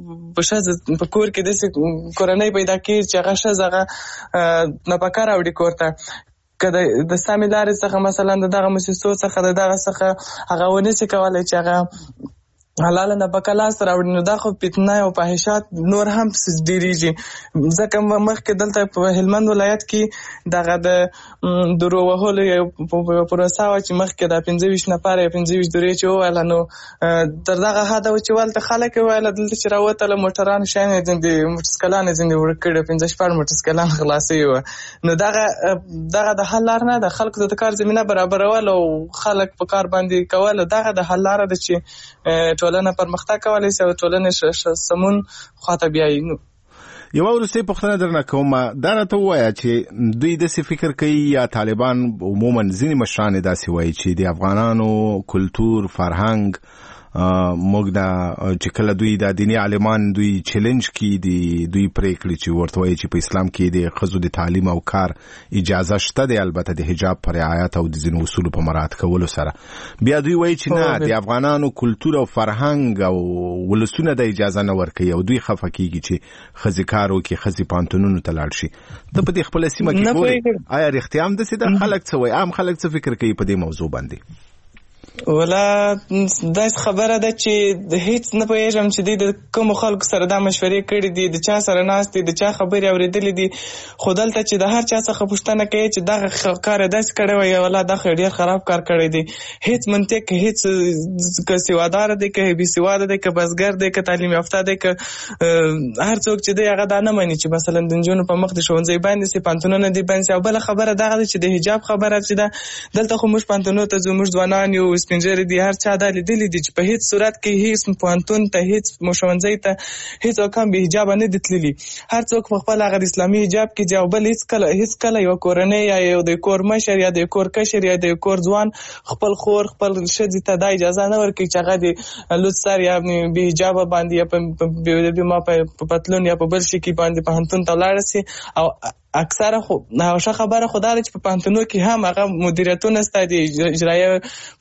په کور کې داسې کورنۍ پیدا کړي چې هغه ښځه هغه نفقه راوړي کور ته، که د سمې لارې څخه مثلا د دغه مؤسسو څخه د دغه څخه هغه ونشي کولی چې هغه حلاله نفقه لاس راوړي، نو دا خو فتنه او فاحشات نور هم ډېرېږي. ځکه مخکې دلته په هلمند ولایت کې دغه د درو وهلو یو پروسه وه چې مخکې دا 25 نفر یا 25 درې چې وویله، نو تر دغه حده و چې هلته خلک یې ویله دلته چې راوتله موټران شیان یې ځینې موټرسکلان یې ځینې ورک کړي، 15-16 موټرسکلان خلاص شوي وه. نو دغه د حل لار نه ده، خلکو ته د کار زمینه برابرول او خلک په کار باندې کول، دغه د حل لاره ده چې ټولنه پرمختګ کولی شي او ټولنې سمون خواته بیایي. یوه وروستۍ پوښتنه درنه کوم، دا راته ووایه چې دوی داسې فکر کوي یا طالبان عموما ځینې مشران داسې وایي چې د افغانانو کلتور فرهنګ موږ دا چې کله دوی د دیني عالمان دوی چیلنج کی دي، دوی پریکړي چې ورته وایي چې په اسلام کې د ښځو د تعلیم او کار اجازه شته دی، البته د حجاب پر رعایت او د ځینو اصولو په مراعات کولو سره. بیا دوی وایي چې نه، د افغانانو کلتور او فرهنګ او ولسونه د اجازه نه ورکوي او دوی خفه کیږي چې ښځې کار وکړي، ښځې پوهنتونونو ته لاړ شي. ته په دې خپله سیمه کې ګورې آیا رښتیا هم داسې ده؟ خلک څه وایي؟ عام خلک څه فکر کوي په دې موضوع باندې؟ ولا داسې خبره ده چې هیڅ نه پوهېږم چې دوی د کومو خلکو سره دا مشورې کړي دي، د چا سره ناست دي، د چا خبرې اورېدلې دي. خو دلته چې د هر چا څخه پوښتنه کوي چې دغه کار یې داسې کړی وی، ولا دا خو ډېر خراب کار کړی دی، هیڅ منطق، هیڅ که سوادار دی که بې سواده دی که بزګر دی که تعلیم یافته دی که هر څوک چې دی هغه دا نه مني چې مثلا د نجونو په مخ د ښوونځی بند شي، پوهنتونونه دې بند شي. او بله خبره دغه ده چې د حجاب خبره چې ده، دلته خو موږ پوهنتونونو ته ځو، موږ ځوانان یو، سپینږیري دي، هر چا دا لیدلي دي چې په هیڅ صورت کې هیڅ پوهنتون ته هیڅ ښوونځی ته هیڅ کم بې حجابه نه دي تللي. هر څوک په خپل هغه اسلامي حجاب کې دي، او بل هیڅ کله یوه کورنۍ یا یو د کور مشر یا د کور کشر یا د کور ځوان خپل خور خپل ښځې ته دا اجازه نه ورکوي چې هغه د لوڅ سر یا بې حجابه باندې یا په پتلون یا په بل شي کې باندې پوهنتون ته لاړه شي. او اکثره خو ښه خبره خو دا ده چې په پوهنتونونو کې هم هغه مدیریتونه شته دي، اجرایه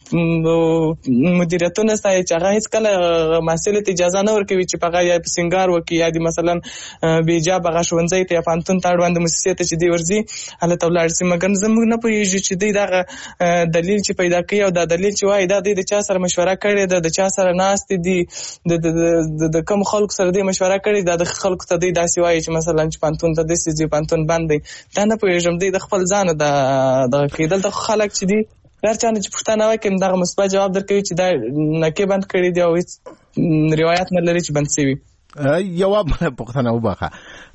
مدیریتونه شته چې هغه هېڅکله محصل ته اجازه نه ورکوي چې په هغه یا په سینګار وکړي یا د مثلا بې حجاب هغه ښوونځي ته یا پوهنتون ته اړوند مؤسسې ته چې دوی ورځي هلته ولاړ شي. مګر زموږ نه پوهېږو چې دوی دغه دلیل چې پیدا کوي او دا دلیل چې وایي دا دوی د چا سره مشوره کړې ده، د چا سره ناستې دي، د کوم خلکو سره دوی مشوره کړې ده، د خلکو ته دوی داسې وایي چې مثلا چې پوهنتون ته داسې ځي، پوهنتون بند دی. دا نه پوهېږم دوی د خپل ځانه دغه کوي. دلته خلک چې دي هر چا نه چې پوښتنه وکړي دغه مثبت جواب درکوي چې دا نکې بند کړي دي او هېڅ روایت نه لري چې بند شوي. یوه پوښتنه وبخه،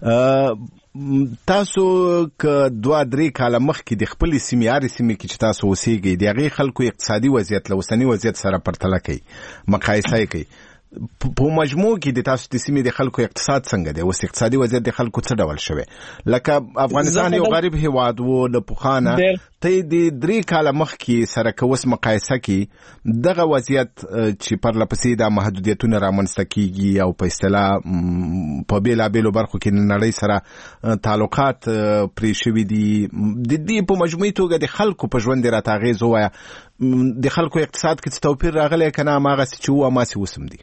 تاسو که 2-3 کاله مخکې د خپلې سیمې هرې سیمې کې چې تاسو اوسېږئ د هغې خلکو اقتصادي وضعیت له اوسني وضعیت سره پرتله کوي، مقایسه یې کوي، په مجموع کې د تاسو د سیمې د خلکو اقتصاد څنګه دی؟ اوس اقتصادي وضعیت د خلکو څه ډول شوی؟ لکه افغانستان یو غریب هیواد و له پخوانه، ته د 3 کاله مخکې سره که اوس مقایسه کې دغه وضعیت چې پرله پسې دا محدودیتونه رامنځته کیږي او په اصطلاح په بېلابېلو برخو کې نړۍ سره تعلقات پرې شوي دي، د دې په مجموعي توګه د خلکو په ژوند راته اغېز ووایه، د خلکو اقتصاد کې څه توپیر راغلی که نه هماغسې چې و هماسې اوس هم دي؟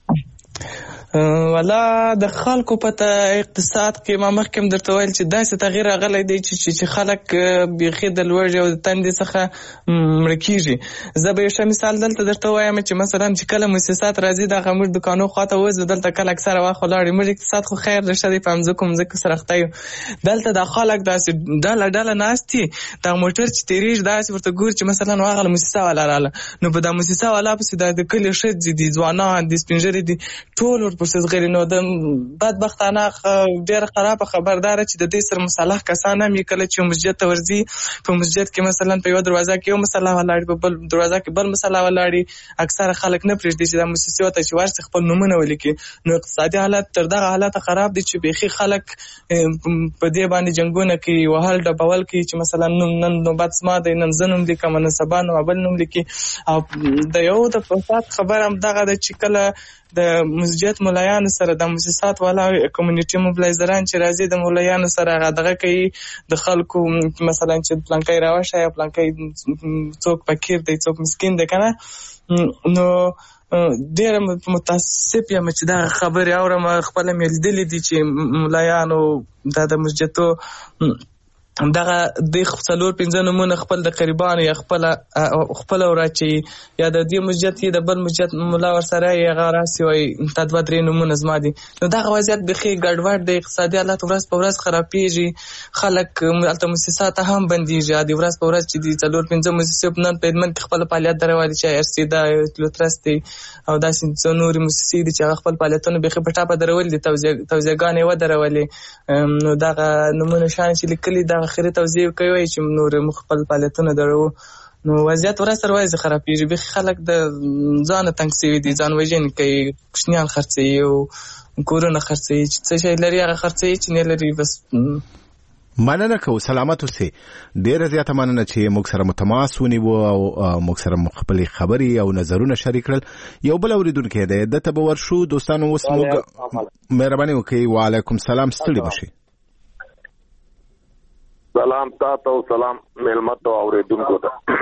ولا د خلکو په اقتصاد کې ما مخکې هم درته ویل چې داسې تغییر راغلی دی چې خلک بیخي د لوږې او د تندې څخه مړه کېږي. زه به یو ښه مثال دلته درته وایم چې مثلا چې کله مؤسسات راځي دغه موږ دوکانو خواته وځو، دلته کله اکثره وخت ولاړ موږ اقتصاد خو خیر رشته دی په مځکو سره اخته یو، دلته د خلک داسې ډله ناست دي، دغه موټر چې تېرېږي داسې ورته ګوري چې مثلا هغه مؤسسه والا راغله، نو په دا مؤسسه والا پسې د کلي ښځې دي، ځوانان دي، سپین ږیري دي، ټول ورپسې فورسز غړي نو د بدبختانه ډېر خراب خبردار چې د دې سره مصالح کسان هم کله چې مسجد ته ورځي په مسجد کې مثلا په یو دروازه کې یو مصالح ولاړ په بل دروازه کې بل مصالح ولاړ اکثر خلک نه پرېږدي چې د مؤسسې ته چې ورسې خپل نومونه ولیکي نو اقتصادي حالت تر دغه حالت خراب دي چې بيخي خلک په دې باندې جنگونه کوي وهل ډبول کوي چې مثلا نن نوبت سما د نن زنوم لیکم نن سبا نو بل نوم لیکي او د یو د فساد خبر هم دغه د چې کله د مسجد مولایانو سره د مؤسسات والا کمیونټي موبلایزران چې راځي د مولایانو سره دغه کوي د خلکو مثلا چې پلانکای راوشه یا پلانکای څوک فقیر دی څوک مسکین دی کنه نو ډېر متاسف یم چې دا خبرې اورم خپل مې لیدلې دي چې مولایانو د مسجدو دغه د 4-5 نمونه خپل د قریبانو یا خپل ورچی یا د دې مسجد کې د بل مسجد مولا ور سره یې غاراسي وي د 2-3 نمونه زما دي نو دغه وضعیت بخي ګډوډ د اقتصادي حالت ورځ په ورځ خرابېږي خلک الته مؤسسات هم بنديږي د ورځ په ورځ چې د 4-5 مؤسسې په نن په من خپل فعالیت دروالي چې ارسیدا لوترستي او داسې نور مؤسسې دي چې خپل فعالیتونه بخي په ټاپه درول دي توزیعګانې و درولي نو دغه نمونه شان چې لیکلي د اخري توزیع کوي چې نور مخبل فعالیتونه درو نو وضعیت ورسره وایي خرابېږي به خلک د ځان تنګ سوي دي ځان وژن کوي کوچنیان خرڅي او کورونه خرڅي چې څه شي لري هغه خرڅي چې نه لري بس مننه کو سلامت اوسئ ډېر زیاته مننه چې موږ سره متماس ونیو او موږ سره خپل خبري او نظرونه شریک کړل یو بل اوریدونکو دی د تبور شو دوستانو اوس موږ مهرباني وکړئ وعلیکم السلام ستړي مشي سلام تاسو سلام ملمت اوریدونکو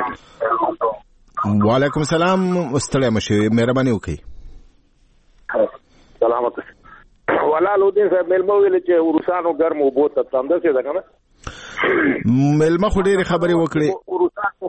ته وعلیکم السلام ستړي مشي مهرباني وکړئ سلامت ولا لودین صاحب ملمو ویل چې ورسانو ګرمو بوت تم ده څه ده کنه ملمه خو ډېر خبرې وکړي ورسانو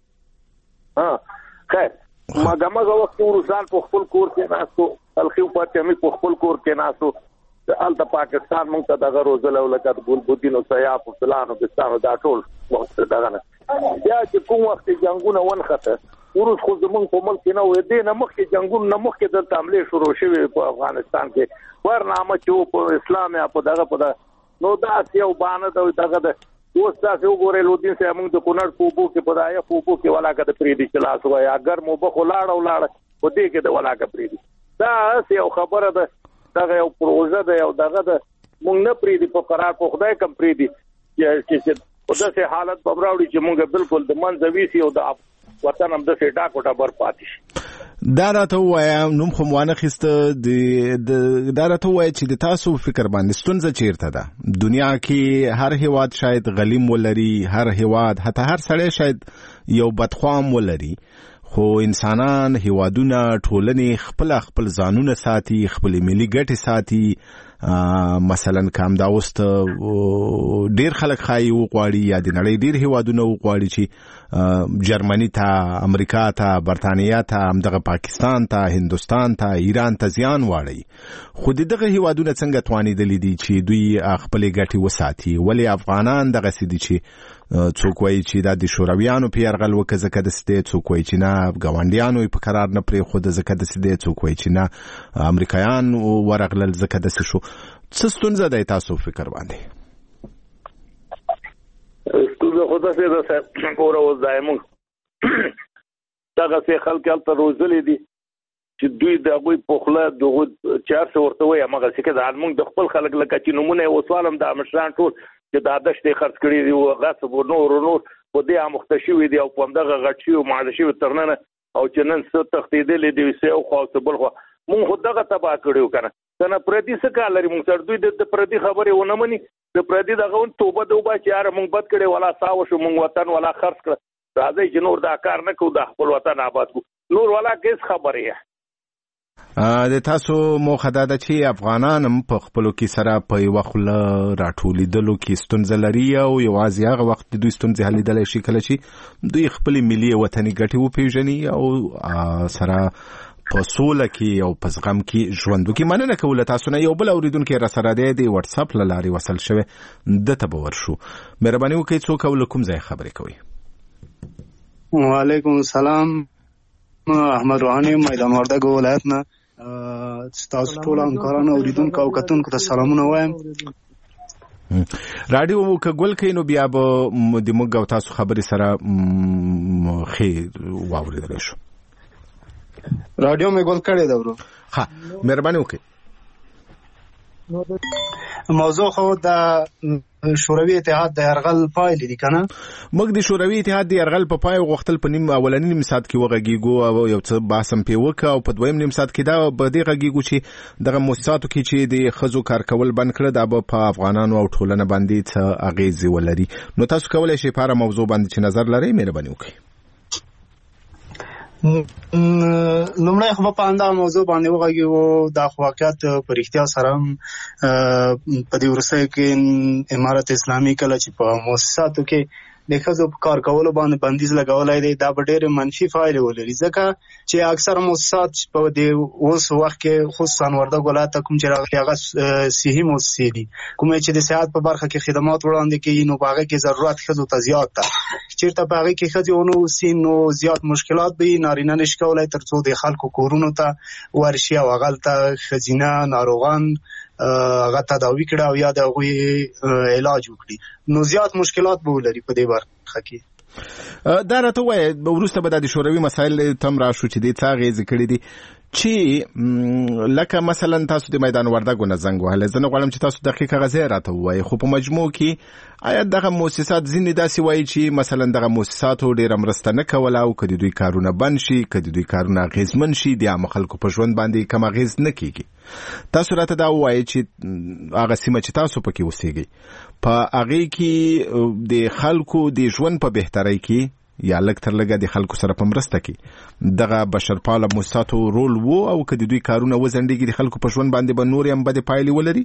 خیر ماګه وخت ورسان په خپل کور کې ناسو الخیو پاتې مې په خپل کور کې ناسو الته پاکستان مونږ ته دغه روزل او لکه ګلبدین او سیاف او فلانو پاکستان دا ټول وخت دغه نه بیا چې کوم وخت جنگونه ونخته ورس خو زمونږ په ملک نه وې دې نه مخکې جنگونه نه مخکې د حمله شروع شوه په افغانستان کې ورنامه چې په اسلام یا په دغه نو دا یو باندې دغه د اوس تاسو وګورئ لودین سه موږ د کونړ په بو کې په دایا په بو کې ولاګه د پریدي چلاس وای اگر مو بخو لاړ په دې کې د ولاګه پریدي دا یو خبره ده دغه یو پروژه ده یو دغه ده مونږ نه پریدي په قرار په خدای کم پریدي چې په داسې حالت په راوړي چې مونږ بالکل د منځوي سي او د وطن هم د سیټا کوټه بر پاتې دا راته وایم نوم خو موانه خسته دا راته وای چې د تاسو فکر باندې ستونزه چیرته ده دنیا کې هر هیواد شاید غلیم ولري هر هیواد حتی هر سړی شاید یو بدخوام ولري خو انسانان هیوادونه ټولنې خپل ځانونه ساتي خپل ملي ګټې ساتي مثلا کوم دا وست ډیر خلک خایي وغواړي یا د نړۍ ډیر هیوادونه وغواړي چې جرمني ته امریکا ته برتانیا ته همدغه پاکستان ته هندوستان ته ایران ته زیان واړي خو دغه هیوادونه څنګه توانیدلې دي چې دوی خپل ګټې وساتي ولی افغانان دغه سدي چې څوک وایي چې دا د شورویانو په يرغل وکړه ځکه د سده څوک وایي چې نه ګاونډیانو په قرار نه پرې خو د ځکه د سده څوک وایي چې نه امریکایان ورغلل ځکه د شو څه ستونزه ده تاسو فکر باندې ستونزه خو ده چې د ګوره اوس دایمو دغه څه خلک تل روزلې دي چې دوی د غوي په خله دغه 400 ورته وایي هغه څه کې د موږ د خپل خلک لکه چې نمونه وسوالم د مشران ټول چې د دشتې خرڅ کړي دي او غصب نور په دې مختشوي دي او په دغه غټشي او معلشي ترننه او چې نن څه تختیدلې دي سه او خاص بل خو مونږ خدغه تبا کړیو کنه پردي څه کار لري مونږ سره دوی د پردي خبره ونه مني د پردي دغه توبه دوبه چې یار مونږ بد کړي ولا ساو شو مونږ وطن ولا خرڅ کړ راځي چې نور دا کار نه کوو د خپل وطن آباد کو نور ولا کیس خبره د تاسو موخه دا ده چې افغانان په خپلو کې سره په یو وخت راټولیدلو کې ستونزه لري او یوازې هغه وخت د دوی ستونزې حلیدلی شي کله چې دوی خپل ملي وطني ګټې وپېژني او سره په سوله کې او په زغم کې ژوند وکړي. مننه کوله تاسو نه. یو بل اوریدونکی را سره دی د واتساپ له لارې وصل شوی د ته به ورشو. مهرباني وکړئ څوک او له کوم ځای خبرې کوئ؟ وعلیکم السلام. احمد روحانی میدان وردګ ولایت نه. تاسو ټول همکارانو اوریدونکو او کتونکو ته سلامونه وایم. رادیو کګول کینو بیا به د موږ او تاسو خبرې سره خیر واوریدل شو. رادیو مې ګول کړی دا ورو. ها مهرباني وکړئ. موضوع خو د شوروي اتحاد د يرغل پایلې دي کنه. موږ د شوروي اتحاد د يرغل په پای غوښتل په نیم اولنی نیم ساعت کې وغږیږو او یو څه باسم په وکړه او په دویم نیم ساعت کې دا به د غږیږو چې دغه مؤسساتو کې چې د خزو کار کول بند کړ دا په افغانانو او ټولنه باندې څه اغیز ولري. نو تاسو کولای شئ په اړه موضوع باندې چې نظر لرئ مهرباني وکړئ. لومړی خو په اندازه موضوع باندې وغږیږو دا واقعیت په اړتیا سره په دې ورسره کې امارت اسلامي کله چې په مؤسساتو کې د ښځو په کار کولو باندې بندیز لګولای دی دا به ډېر منفي فایده ولري ځکه چې اکثر مؤسسات په دې اوس وخت کې خصوصا وردګ ولایت کوم چې راغلي هغه صحي مؤسسې دي کومې چې د صحت په برخه کې خدمات وړاندې کوي نو په هغه کې ضرورت ښځو ته زیات ده چیرته په هغه کې ښځې ونو سینو زیات مشکلات به نارینه نشي کولای ترڅو د خلکو کورونو ته ورشي او هغه ته ښځینه ناروغان هغه تداوی کړه او یا د هغوی علاج وکړي نو زیات مشکلات به ولري په دې برخه کې. دا راته وایي وروسته به د شوروي مسایل تم راشو چې دې څه اغېزې کړي دي چې لکه مثلا تاسو د میدان وردګو نه زنګ وهلی زه نه غواړم چې تاسو دقیقه غځې راته ووایي خو په مجموع کې آیا دغه مؤسسات ځینې داسې وایي چې مثلا دغه مؤسساتو ډېره مرسته نه کوله او که د دوی کارونه بند شي که د دوی کارونه اغېزمن شي د عامو خلکو په ژوند باندې کم اغېز نه کیږي. تاسو راته دا ووایي چې هغه سیمه چې تاسو پکې اوسېږئ په هغې کې د خلکو د ژوند په بهترۍ کې یا لږ تر لږه د خلکو سره په مرسته کې دغه بشرپاله مؤسساتو رول وو او که د دوی کارونه وځنډېږي د خلکو په ژوند باندې به نورې هم بدې پایلې ولري؟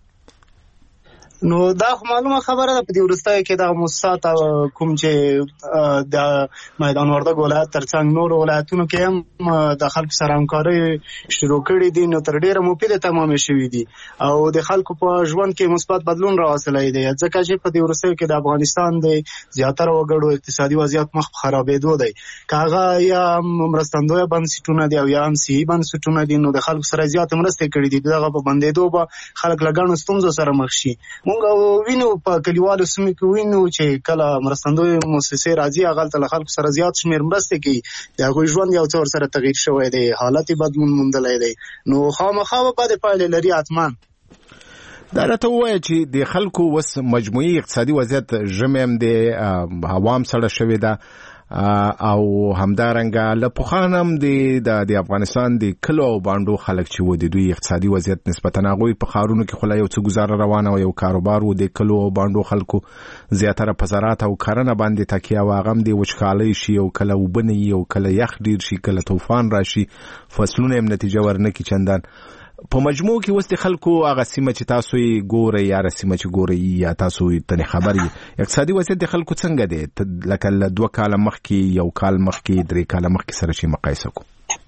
نو دا خو معلومه خبره ده په دې وروستیو کې دغه مؤسسات کوم چې د میدان وردګ ولایت ترڅنګ نورو ولایتونو کې هم د خلکو سره همکارۍ شروع کړي دي نو تر ډېره مفیده تمامې شوي دي او د خلکو په ژوند کې مثبت بدلون راوستلی دی ځکه چې په دې وروستیو کې د افغانستان د زیاتره وګړو اقتصادي وضعیت مخ په خرابېدو دی که هغه یا مرستندویه بنسټونه دي او یا هم صحي بنسټونه دي نو د خلکو سره زیاتې مرستې کړي دي دغه په بندېدو به خلک له ګڼو ستونزو سره مخ شي. مونږ وینو په کلیوالو سیمو کې وینو چې کله مرستندوی مؤسسې راځي هغه له خلکو سره زیات شمېر مرستې کوي د هغوی ژوند یو څه ورسره تغییر شوی دی حالت یې بدلون موندلی دی نو خامخا به بدې پایلې لري حتما. دا راته ووایه چې د خلکو اوس مجموعي اقتصادي وضعیت ژمی هم د هوا هم سړه شوې ده او همدارنګه له پخوانه هم د افغانستان د کلو او بانډو خلک چې و د دوی اقتصادي وضعیت نسبتا هغوی په ښارونو کې خو لا یو څه ګزاره روانه و یو کاروبار و د کلو او بانډو خلکو زیاتره په زراعت او کرنه باندې تکیه و هغه هم د وچکالۍ شي او کله اوبه نه وي او کله یخ ډېر شي کله طوفان راشي فصلونه هم نتیجه ورنکړي چندان. په مجموع کې اوس د خلکو هغه سیمه چې تاسو یې ګورئ یا سیمه چې ګورئ یا تاسو ترې خبر یې اقتصادي وضعیت د خلکو څنګه دی لکه له 2 کاله مخکې 1 کال مخکې 3 کاله مخکې سره چې مقایسه کو؟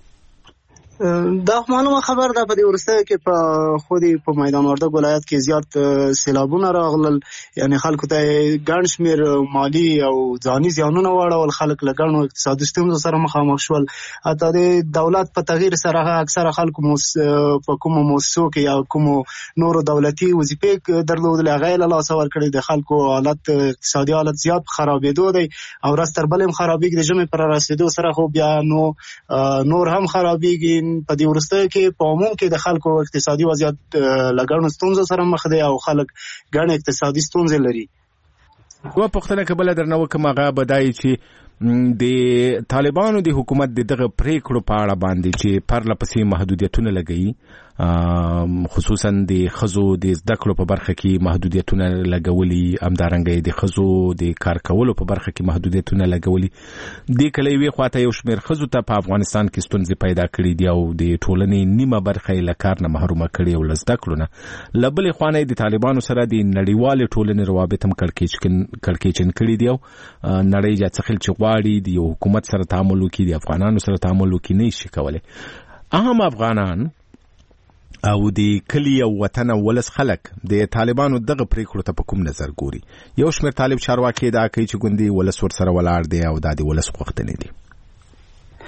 دا معلومه خبر ده په دې وروستیو کې په خودي په میدان وردګ ولایت کې زیات سیلابونه راغلل یعنی خلکو ته ګڼ شمېر مالی او ځاني زیانونه واړول خلک له ګڼو اقتصادي ستونزو سره مخامخ شول حتی د دولت په تغییر سره اکثره خلکو په کومو مؤسسو کې یا کومو نورو دولتي وظیفې درلودلې هغه یې له لاسه ورکړې د خلکو حالت اقتصادي حالت زیات خرابېدو دی او ورځ تر بلې هم خرابېږي د ژمي پر رارسېدو سره خو بیا نور هم خرابېږي په دې وروستیو کې په عموم کې د خلکو اقتصادي وضعیت له ګڼو ستونزو سره مخ دی او خلک ګڼې اقتصادي ستونزې لري. یوه پوښتنه که بله درنه وکړم هغه به دا وي چې د طالبانو د حکومت د دغه پریکړو په اړه باندې چې پرله پسې محدودیتونه لګوي خصوصا د ښځو د زده کړو په برخه کې محدودیتونه لګولي همدارنګه د ښځو د کار کولو په برخه کې محدودیتونه لګولي دې کله یوې خواته یو شمېر ښځو ته په افغانستان کې ستونزې پیدا کړي دي او د ټولنې نیمه برخه یې له کار نه محرومه کړي او له زده کړو نه له بلې خوا نه د طالبانو سره د نړیوالې ټولنې روابط هم کړکېچن کړي دي او نړۍ جاڅخیل چې غواړي د یو حکومت سره تعامل وکړي د افغانانو سره تعامل وکړي نه شي کولی. عام افغانان او د کلی او وطن او ولس خلک د طالبانو دغه پریکړو ته په کوم نظر ګوري؟ یو شمېر طالب چارواکي دا کوي چې ګوندې ولس ورسره ولاړ دی او دا د ولس غوښتنې دي.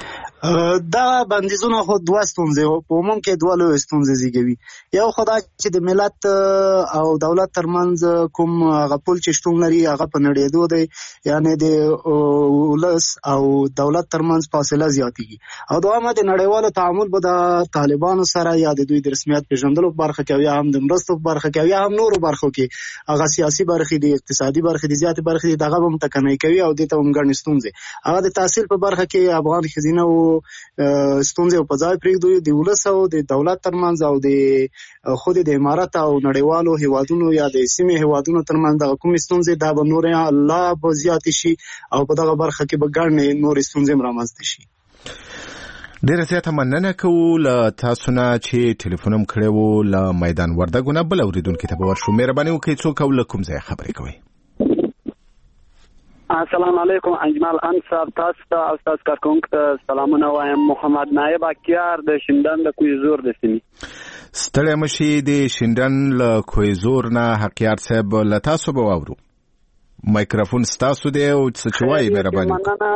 دا بندیزونه خو دوه ستونزې په عموم کې دوه لویې ستونزې زیږوي. یو خو دا چې د ملت او دولت ترمنځ کوم هغه پل چې شتون لري هغه په نړېدو دی، یعنې د ولس او دولت ترمنځ فاصله زیاتېږي. او دویمه د نړیوالو تعامل به د طالبانو سره یا د دوی د رسمیت پېژندلو په برخه کې او یا هم د مرستو په برخه کې او یا هم نورو برخو کې هغه سیاسي برخې دي، اقتصادي برخې دي، زیاتې برخې دي، دغه به متکنۍ کوي او دې ته هم ګڼې ستونزې. هغه د تحصیل په برخه کې افغان ښځینه ستونزې په ځای پرېږدو، د ولس او د دولت ترمنځ او د خود د امارت او نړیوالو هیوادونو یا د سیمې هیوادونو ترمنځ دغه کومې ستونزې دا به نورې لا به زیاتې شي او په دغه برخه کې به ګڼې نورې ستونزې هم رامنځته شي. ډیره زیاته مننه کوو له تاسو نه چې ټلیفون هم کړی و له میدان وردګو نه. بل اورېدونکي ته به ورشو. مهرباني وکړئ څوک او له کوم ځایه خبرې کوئ؟ السلام علیکم اجمل ان صاحب، تاسو ته او تاسو کارکونکو ته سلامونه وایم. محمد نایب اکیار د شینډن د کویزور د سیمې. ستړی مشي د شینډن له کویزور نه حقیار صاحب له تاسو به واورو. مایکروفون ستاسو دی او څه چې وایي مهرباني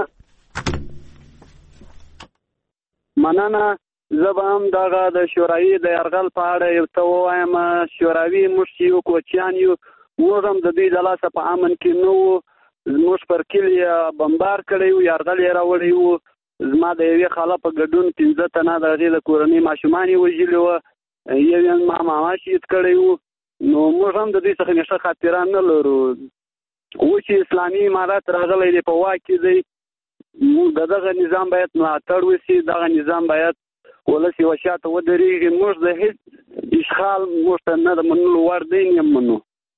مننه. زه به هم دغه د شوروي د یرغل په اړه یو څه ووایم. شوروي موږ چې یو کوچیان یو، موږ هم د دوی د لاسه په امن کې نه وو. زموږ پر کلي بمبار کړی و، یرغل یې راوړی و. زما د یوې خاله په ګډون 15 تنه د هغې د کورنۍ ماشومان یې وژلي وه، یو یې ما ماما شهید کړی و. نو موږ هم د دوی څخه نشه خاطران نه لرو. اوس چې اسلامي امارت راغلی دی، په واک کې دی، د دغه نظام باید ملاتړ وشي. دغه نظام باید ولس یوه شاته ودرېږي. موږ د هېڅ اشغال موږ ته نه د منلو وړ دی، نه منو.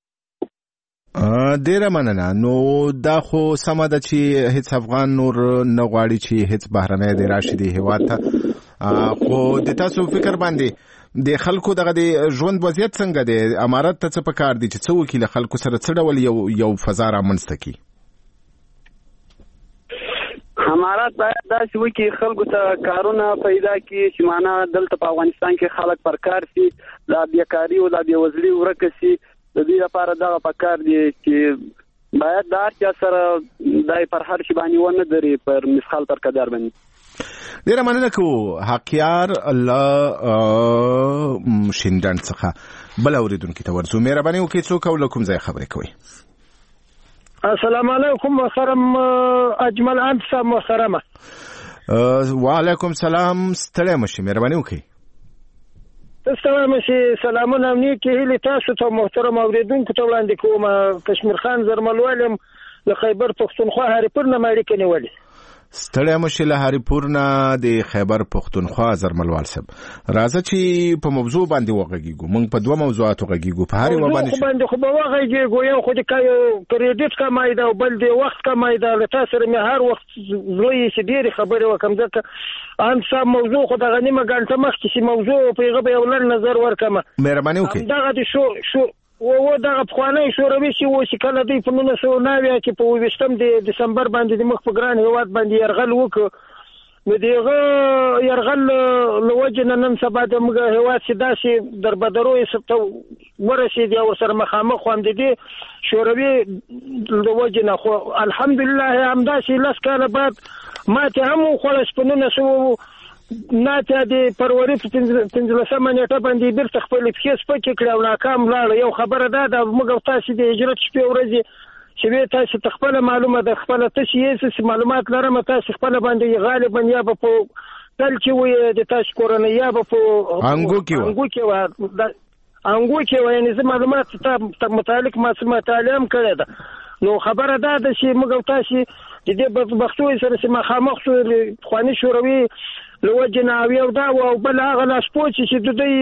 ډیره مننه. نو دا خو سمه ده چې هیڅ افغان نور نه غواړي چې هیڅ بهرنی دی راشي دی هیواد ته، خو د تاسو فکر باندې د خلکو دغه د ژوند وضعیت څنګه دی؟ امارت ته څه پکار دي چې څه وکړي له خلکو سره څه ډول یو فضا رامنځته کړي؟ امارت باید داسې وکړي خلکو ته کارونه پیدا کړي چې معنا دلته په افغانستان کې خلک پر کار شي، دا بیکاري او دا بېوزلي ورکه شي. د دې لپاره دغه پکار دی چې باید د هر چا سره دای پر هر شي باندې ونه دري، پر مثال پر قدر باندې. ډیره مننه کوو حقیار الله شینډن څخه. بل اورېدونکي ته ورځو. مهرباني وکړئ څوک او له کوم ځایه خبرې کوئ؟ السلام علیکم محترم اجمل انت صاحب. محترمه وعلیکم سلام. ستړی مشي، مهرباني وکړئ. ستړی مشي. سلامونه او نیکې هیلې تاسو ته محترم اورېدونکو ته وړاندې کوم. کشمیر خان زرملوال یم له خیبر پښتونخوا هریپور نه اړیکه نیولې. ستړی مشي له هریپور نه د خیبر پښتونخوا زرملوال صاحب. راځه چې په موضوع باندې وغږیږو. موږ په دوه موضوعاتو غږیږو. په هر یو باندې خو به وغږیږو. یو خو د کریډټ کمای ده او بل د وخت کمای ده. له تاسو سره مې هر وخت زوی چې ډېرې خبرې وکړم، ځکه ان صاحب موضوع خو دغه نیمه ګنټه مخکې چې موضوع په هغه به یو لړ نظر ورکړم. مهرباني وکړئ. دغه د شو دغه پخوانی شوروي چې و چې کله دوی په 1990 کې په 28 د دسمبر باندې د مخ په ګران هیواد باندې یرغل وکړ، نو دغه یرغل له وجې نه نن سبا د موږ هیواد چې داسې دربدرو یې ته ورسېدي او ورسره مخامخ خو هم د دې شوروي د وجې نه. خو الحمدلله همداسې 10 کاله بعد ماتې هم وخوړه چې په 1900 د فروری په 15 نیټه باندې بیرته خپل پښې سپکې کړې او ناکام لاړه. یو خبره ده موږ تاسو د هجرت شپې ورځې چې تاسو خپل معلومه ده، خپل تاسو یې معلومات لرم، تاسو خپل باندې غالبا یا په تل چې وي د تاسو کورنۍ یا په انګو کې و یعنی زه معلومات ته متعلق ما مطالعه هم کړې ده. نو خبره ده چې موږ تاسو د دې بدبختۍ سره چې مخامخ شو خواني شوروي لوجه ناوی او دا او بل هغه لاسپوچ چې د دوی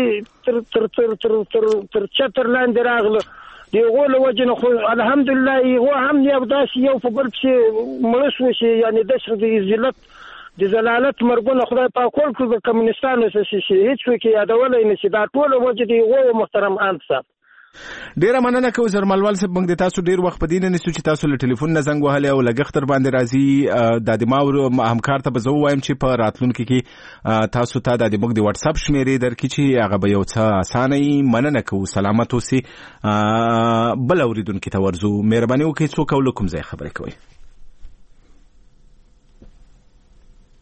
تر چتر لاندې راغله دی غول وجه خو الحمدلله هو هم یو داس یو په بل څه مرس وشي، یعنی د ذلت د زلالت مرګونه خدای پاک ورکړي د کمونستانو سره شي هیڅ وکي یادولای نشي. دا ټول وجه دی غو محترم انت صاحب. ډیره مننه کوم زرملوال صاحب. موږ د تاسو ډیر وخت په دې نه نسو چې تاسو له ټلیفون نه زنګ وهلی او لګښتر باندې راځي. د دماغ همکار ته به زه وایم چې په راتلونکي کې تاسو ته د موږ د واتس اپ شمیرې درکړي چې هغه به یو څه اسانه وي. مننه کوو. سلامت اوسئ. بل اورېدونکي ته ورځو. مهرباني وکړئ څوک او له کوم ځای خبرې کوئ؟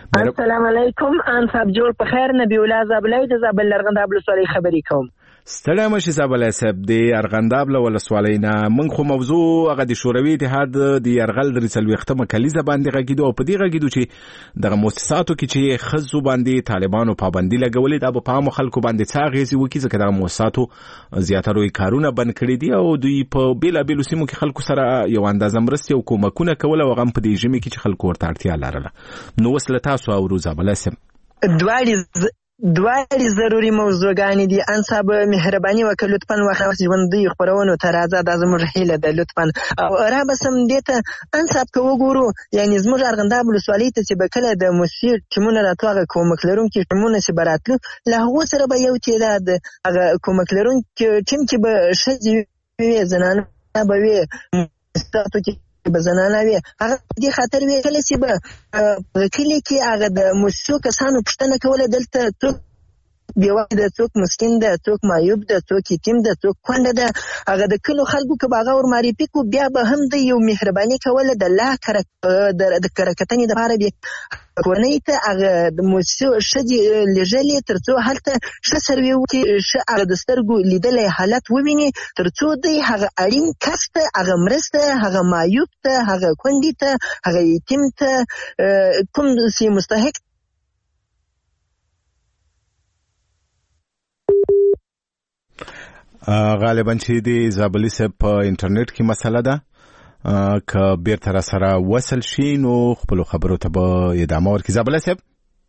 السلام علیکم ان صاحب جوړ په خیر نبی الله زابلای د زابل لرغنداب ولسوالۍ خبرې کوم. ستړی مشي زابلای صاحب د ارغنداب ولسوالۍ نه من خو موضوع هغه د شوروي اتحاد د يرغل د 40مه کلیزه باندې غږیدو او په دې غږیدو چې دغه مؤسساتو کې چې خزو باندې طالبانو پابندي لګولې دا په عام خلکو باندې څه غیزي وکي ځکه دغه مؤسساتو زیاتره کارونه بند کړی دي او دوی په بیلابیلو سیمو کې خلکو سره یو اندازه مرستې او کومکونه کول او غم په دې ژمي کې چې خلکو ورته اړتیا لرله. نو وسله تاسو او زابلای صاحب دواړي ضروري موضوعګانې دي. انصاب مهرباني وکړه لطفاً وخت ژوندۍ خبرونو ته راځه دا زموږ هیله ده لطفاً را بسم دې ته انصاب که وګورو یعنی زموږ ارغنداب ولسوالۍ ته چې به کله د موسیقي ټیمونه راتلو هغه کومک لرونکي ټیمونه چې به راتلو له هغو سره به یو تعداد هغه کومک لرونکي ټیم کې به ښځې وي زنانه به وي مؤسساتو کې به زنانه وي هغه دې خاطر وي کله چې به په کلي کې هغه د موسسو کسانو پوښتنه کوله دلته څوک بیوای ده څوک مسکین ده څوک معیوب ده څوک یتیم ده څوک کونډه ده هغه د کلو خلکو که به هغه ورمعرفي کړو بیا به هم د یو مهرباني کوله د لا د کرکتنې دپاره بیا کورنۍ ته هغه د موسسو ښځې لېږلې تر څو هلته ښه سروې وکړي ښه هغه د سترګو لیدلی حالت وویني تر څو دی هغه اړین کس ته هغه مرسته هغه معیوب ته هغه کونډې ته هغه یتیم ته کوم چې مستحق غالبا چې د زابلی صاحب په انټرنیټ کې مسله ده که بیرته را سره وصل شي نو خپل خبرو ته به ادامه ورکړي. زابلی صاحب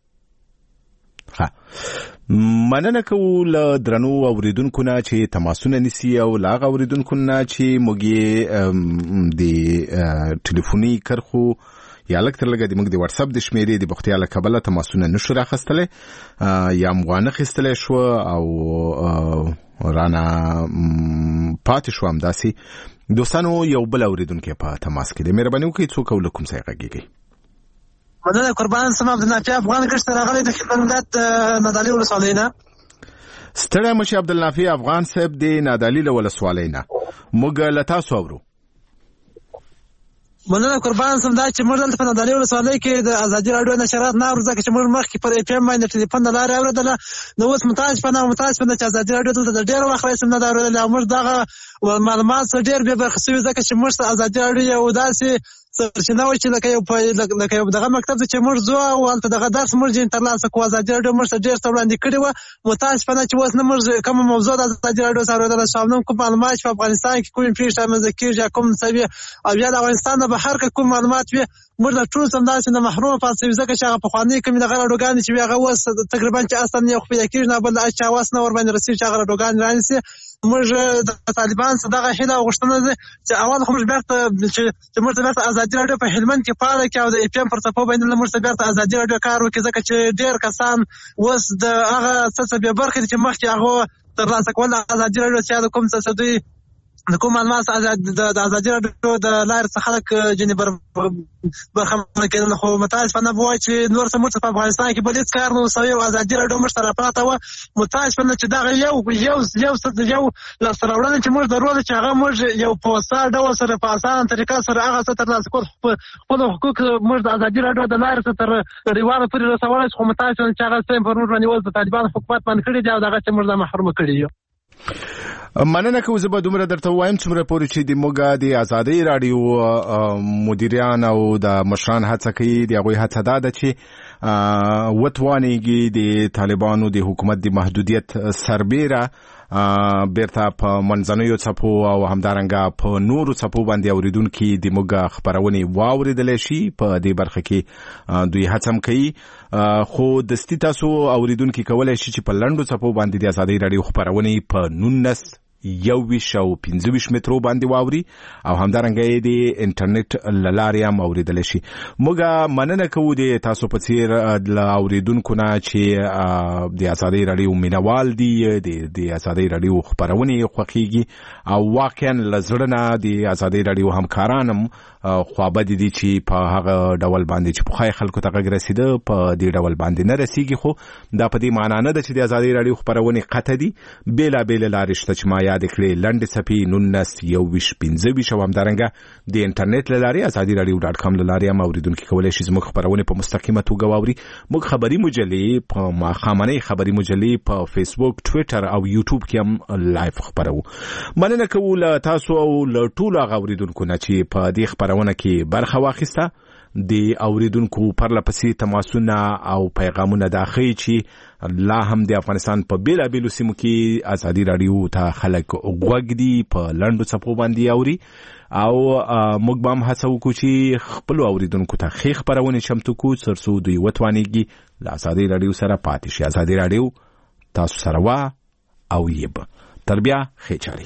مننه کوو له درنو اوریدونکو نه چې تماسونه نیسي او له هغه اوریدونکو نه چې موږ د ټلیفوني کرښو یا لږ تر لږه د موږ د واتس اپ د شمیرې د بختیا له کبله تماسونه نشو راخیستلی یا موږ نه اخیستلی شو او رانا پاتې شو همداسې دوستانو یو بل اوریدونکی په تماس کې دی مهرباني وکړئ څوک او له کوم ځای غږیږئ. مننه قربان سم عبدالنافع افغان کښت راغلی د خدمت نادعلي ولسوالۍ نه. ستړی مشي عبدالنافع افغان صاحب د نادعلي ولسوالۍ نه موږ له تاسو اورو. مننه قربان سم دا چې موږ دلته په نادعلي ولسوالۍ کې د ازادي راډیو نشرات نه اورو ځکه چې موږ مخکې پر اف ام باندې ټلیفون د لارې اورېدله نو اوس متاسفانه چې ازادي راډیو دلته د ډېر وخت راهیسې نه ده اورېدلې او موږ دغه معلومات څخه ډېر بې برخې سوي ځکه چې موږ ازادي راډیو یو داسې سرچینه وه چې لکه یو دغه مکتب چې موږ ځو او هلته دغه درس موږ ځینې ترلاسه کړو ازادي راډیو موږ ته ډېر څه وړاندې کړي وه متاسفانه چې اوس نه موږ کومه موضوع د ازادي راډیو څخه اورېدلی شو نو کوم معلومات چې په افغانستان کې کومې پېښې رامنځته کېږي یا کوم څه وي او یا د افغانستان نه بهر که کوم معلومات وي موږ له ټول همداسې نه محرومه پاتې شوي ځکه چې هغه پخوانۍ کومې دغه راډیوګانې چې وي هغه اوس تقریبا چې اصلا یو خو پیدا کېږي نه بل د هېچا وس نه ورباندې رسېږي چې هغه راډیوګانې رانیسي. موږ د طالبان څخه دغه هیله او غوښتنه ده چې اول خو موږ بېرته چې موږ ته بېرته ازادي راډیو په هلمند کې فعاله کړي او د اف ام پر څپو باندې موږ ته بېرته ازادي راډیو کار وکړي ځکه چې ډېر کسان اوس د هغه څه بې برخې دي چې مخکې هغه ترلاسه کول د ازادي راډیو چې د کوم څه دوی د کوم معلومات د ازادي راډیو د لارې څخه خلک ځینې برخمنه کېدل خو متاسفانه به وایي چې نور څه موږ په افغانستان کې بل هېڅ کار نه و سوی او ازادي راډیو موږ ته راپراته وه متاسفانه چې دغه یو لاسته راوړنه چې موږ درلوده چې هغه موږ یو په وسار ډول سره په اسانه طریقه سره هغه څه ترلاسه کول خپل حقوق موږ د ازادي راډیو د لارې څخه تر نړیواله پورې رسولی شو خو متاسفانه چې هغه څه پر موږ باندې اوس د طالبانو حکومت باندې کړي دي او دغه چې موږ دا محرومه کړي یو. مننه کوم زه به دومره درته وایم څومره پورې چې د موږ د ازادۍ راډیو مدیریان او د مشران هڅه کوي د هغوی هڅه دا ده چې وتوانیږي د طالبانو د حکومت د محدودیت سربیره بیرته په منځنیو څپو او همدارنګه په نورو څپو باندې اوریدونکي د موږ خبرونې واوریدلی شي په دې برخه کې دوی هڅه کوي خو دستي تاسو اوریدونکي کولی شي چې په لنډو څپو باندې د ازادۍ راډیو خبرونې په 19 21 او 25 مترو باندې واوري او همدارنګه د انټرنیټ لارې هم اوریدل شي. موږ مننه کوو د تاسو په څیر د اوریدونکو نه چې د ازادۍ راډیو مینوال دي د ازادۍ راډیو خبرونه خوښيږي او واقعا لزړه د ازادۍ راډیو همکارانم خوابه دي چې په هغه ډول باندې چې په خای خلکو ته غږ رسیده په دې ډول باندې نه رسیږي خو دا په دې معنی نه ده چې د ازادۍ راډیو خبرونه قطع دي بیل لارې شته چې ما یاد کړئ لنډ صفحې 19 او همدارنګه د انټرنیټ لارې azadiradio.com لارې هم اوریدونکو کولای شي زموږ خبرونه په مستقیمه توګه واوري. موږ خبري مجلې په ماخامنۍ خبري مجلې په فیسبوک، ټوئیټر او یوټیوب کې هم لایف خبرو. مننه کوم له تاسو او له ټولو اوریدونکو نه چې په دې خبرونه کې برخه واخیسته. د اوریدونکو پرلپسې تماسونه او پیغامونه داخلي چې لا هم د افغانستان په بیلابیلو سیمو کې ازادي رادیو ته خلک وګړي په لندو صفو باندې اوري او موږ به هم هڅه وکړو چې خپل اوریدونکو ته ښه خبرونه چمتو کو ترڅو دوی وتوانیږي له ازادي رادیو سره پاتې شي. ازادي رادیو تاسو سره وا او یب تربیه خېچاري.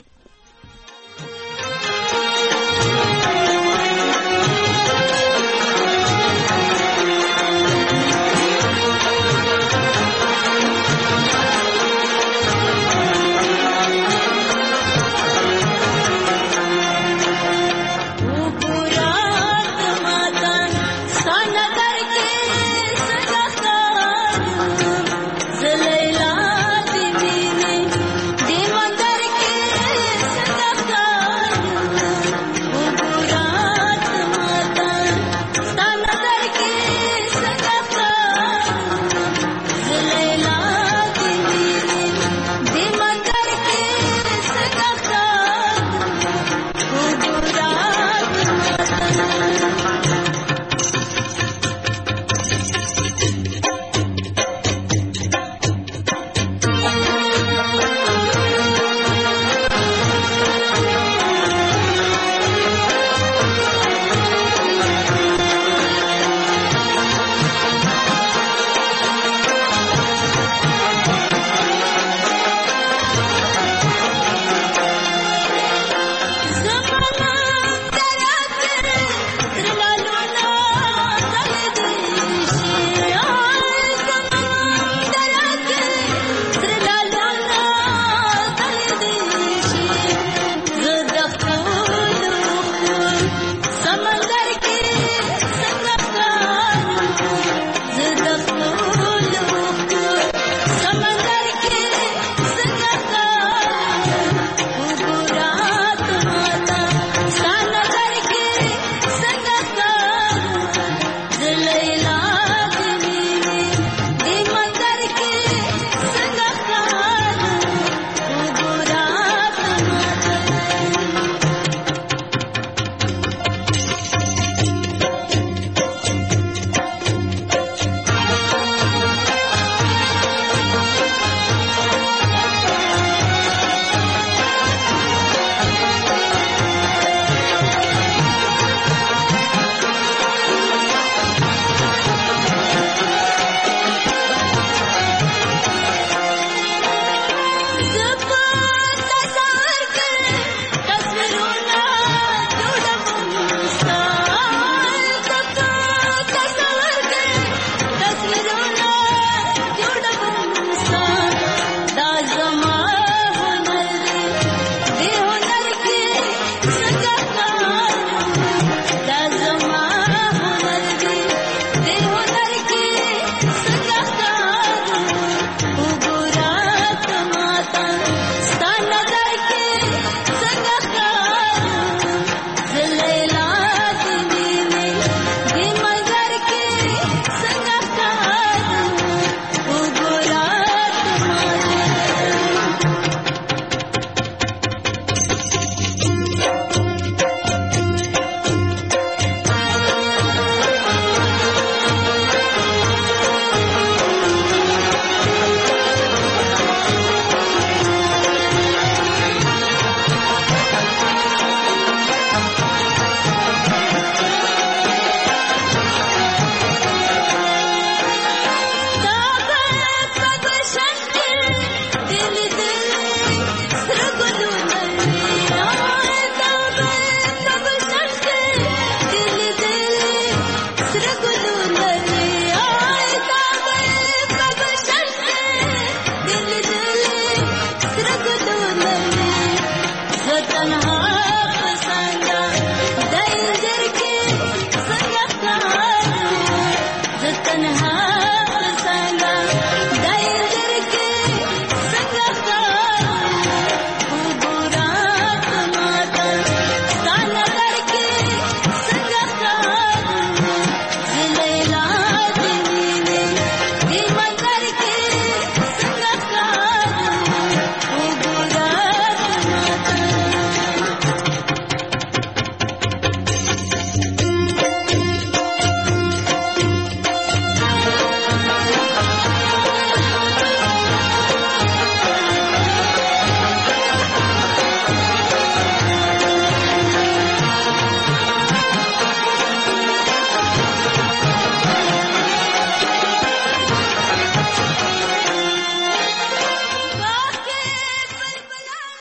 Thank you.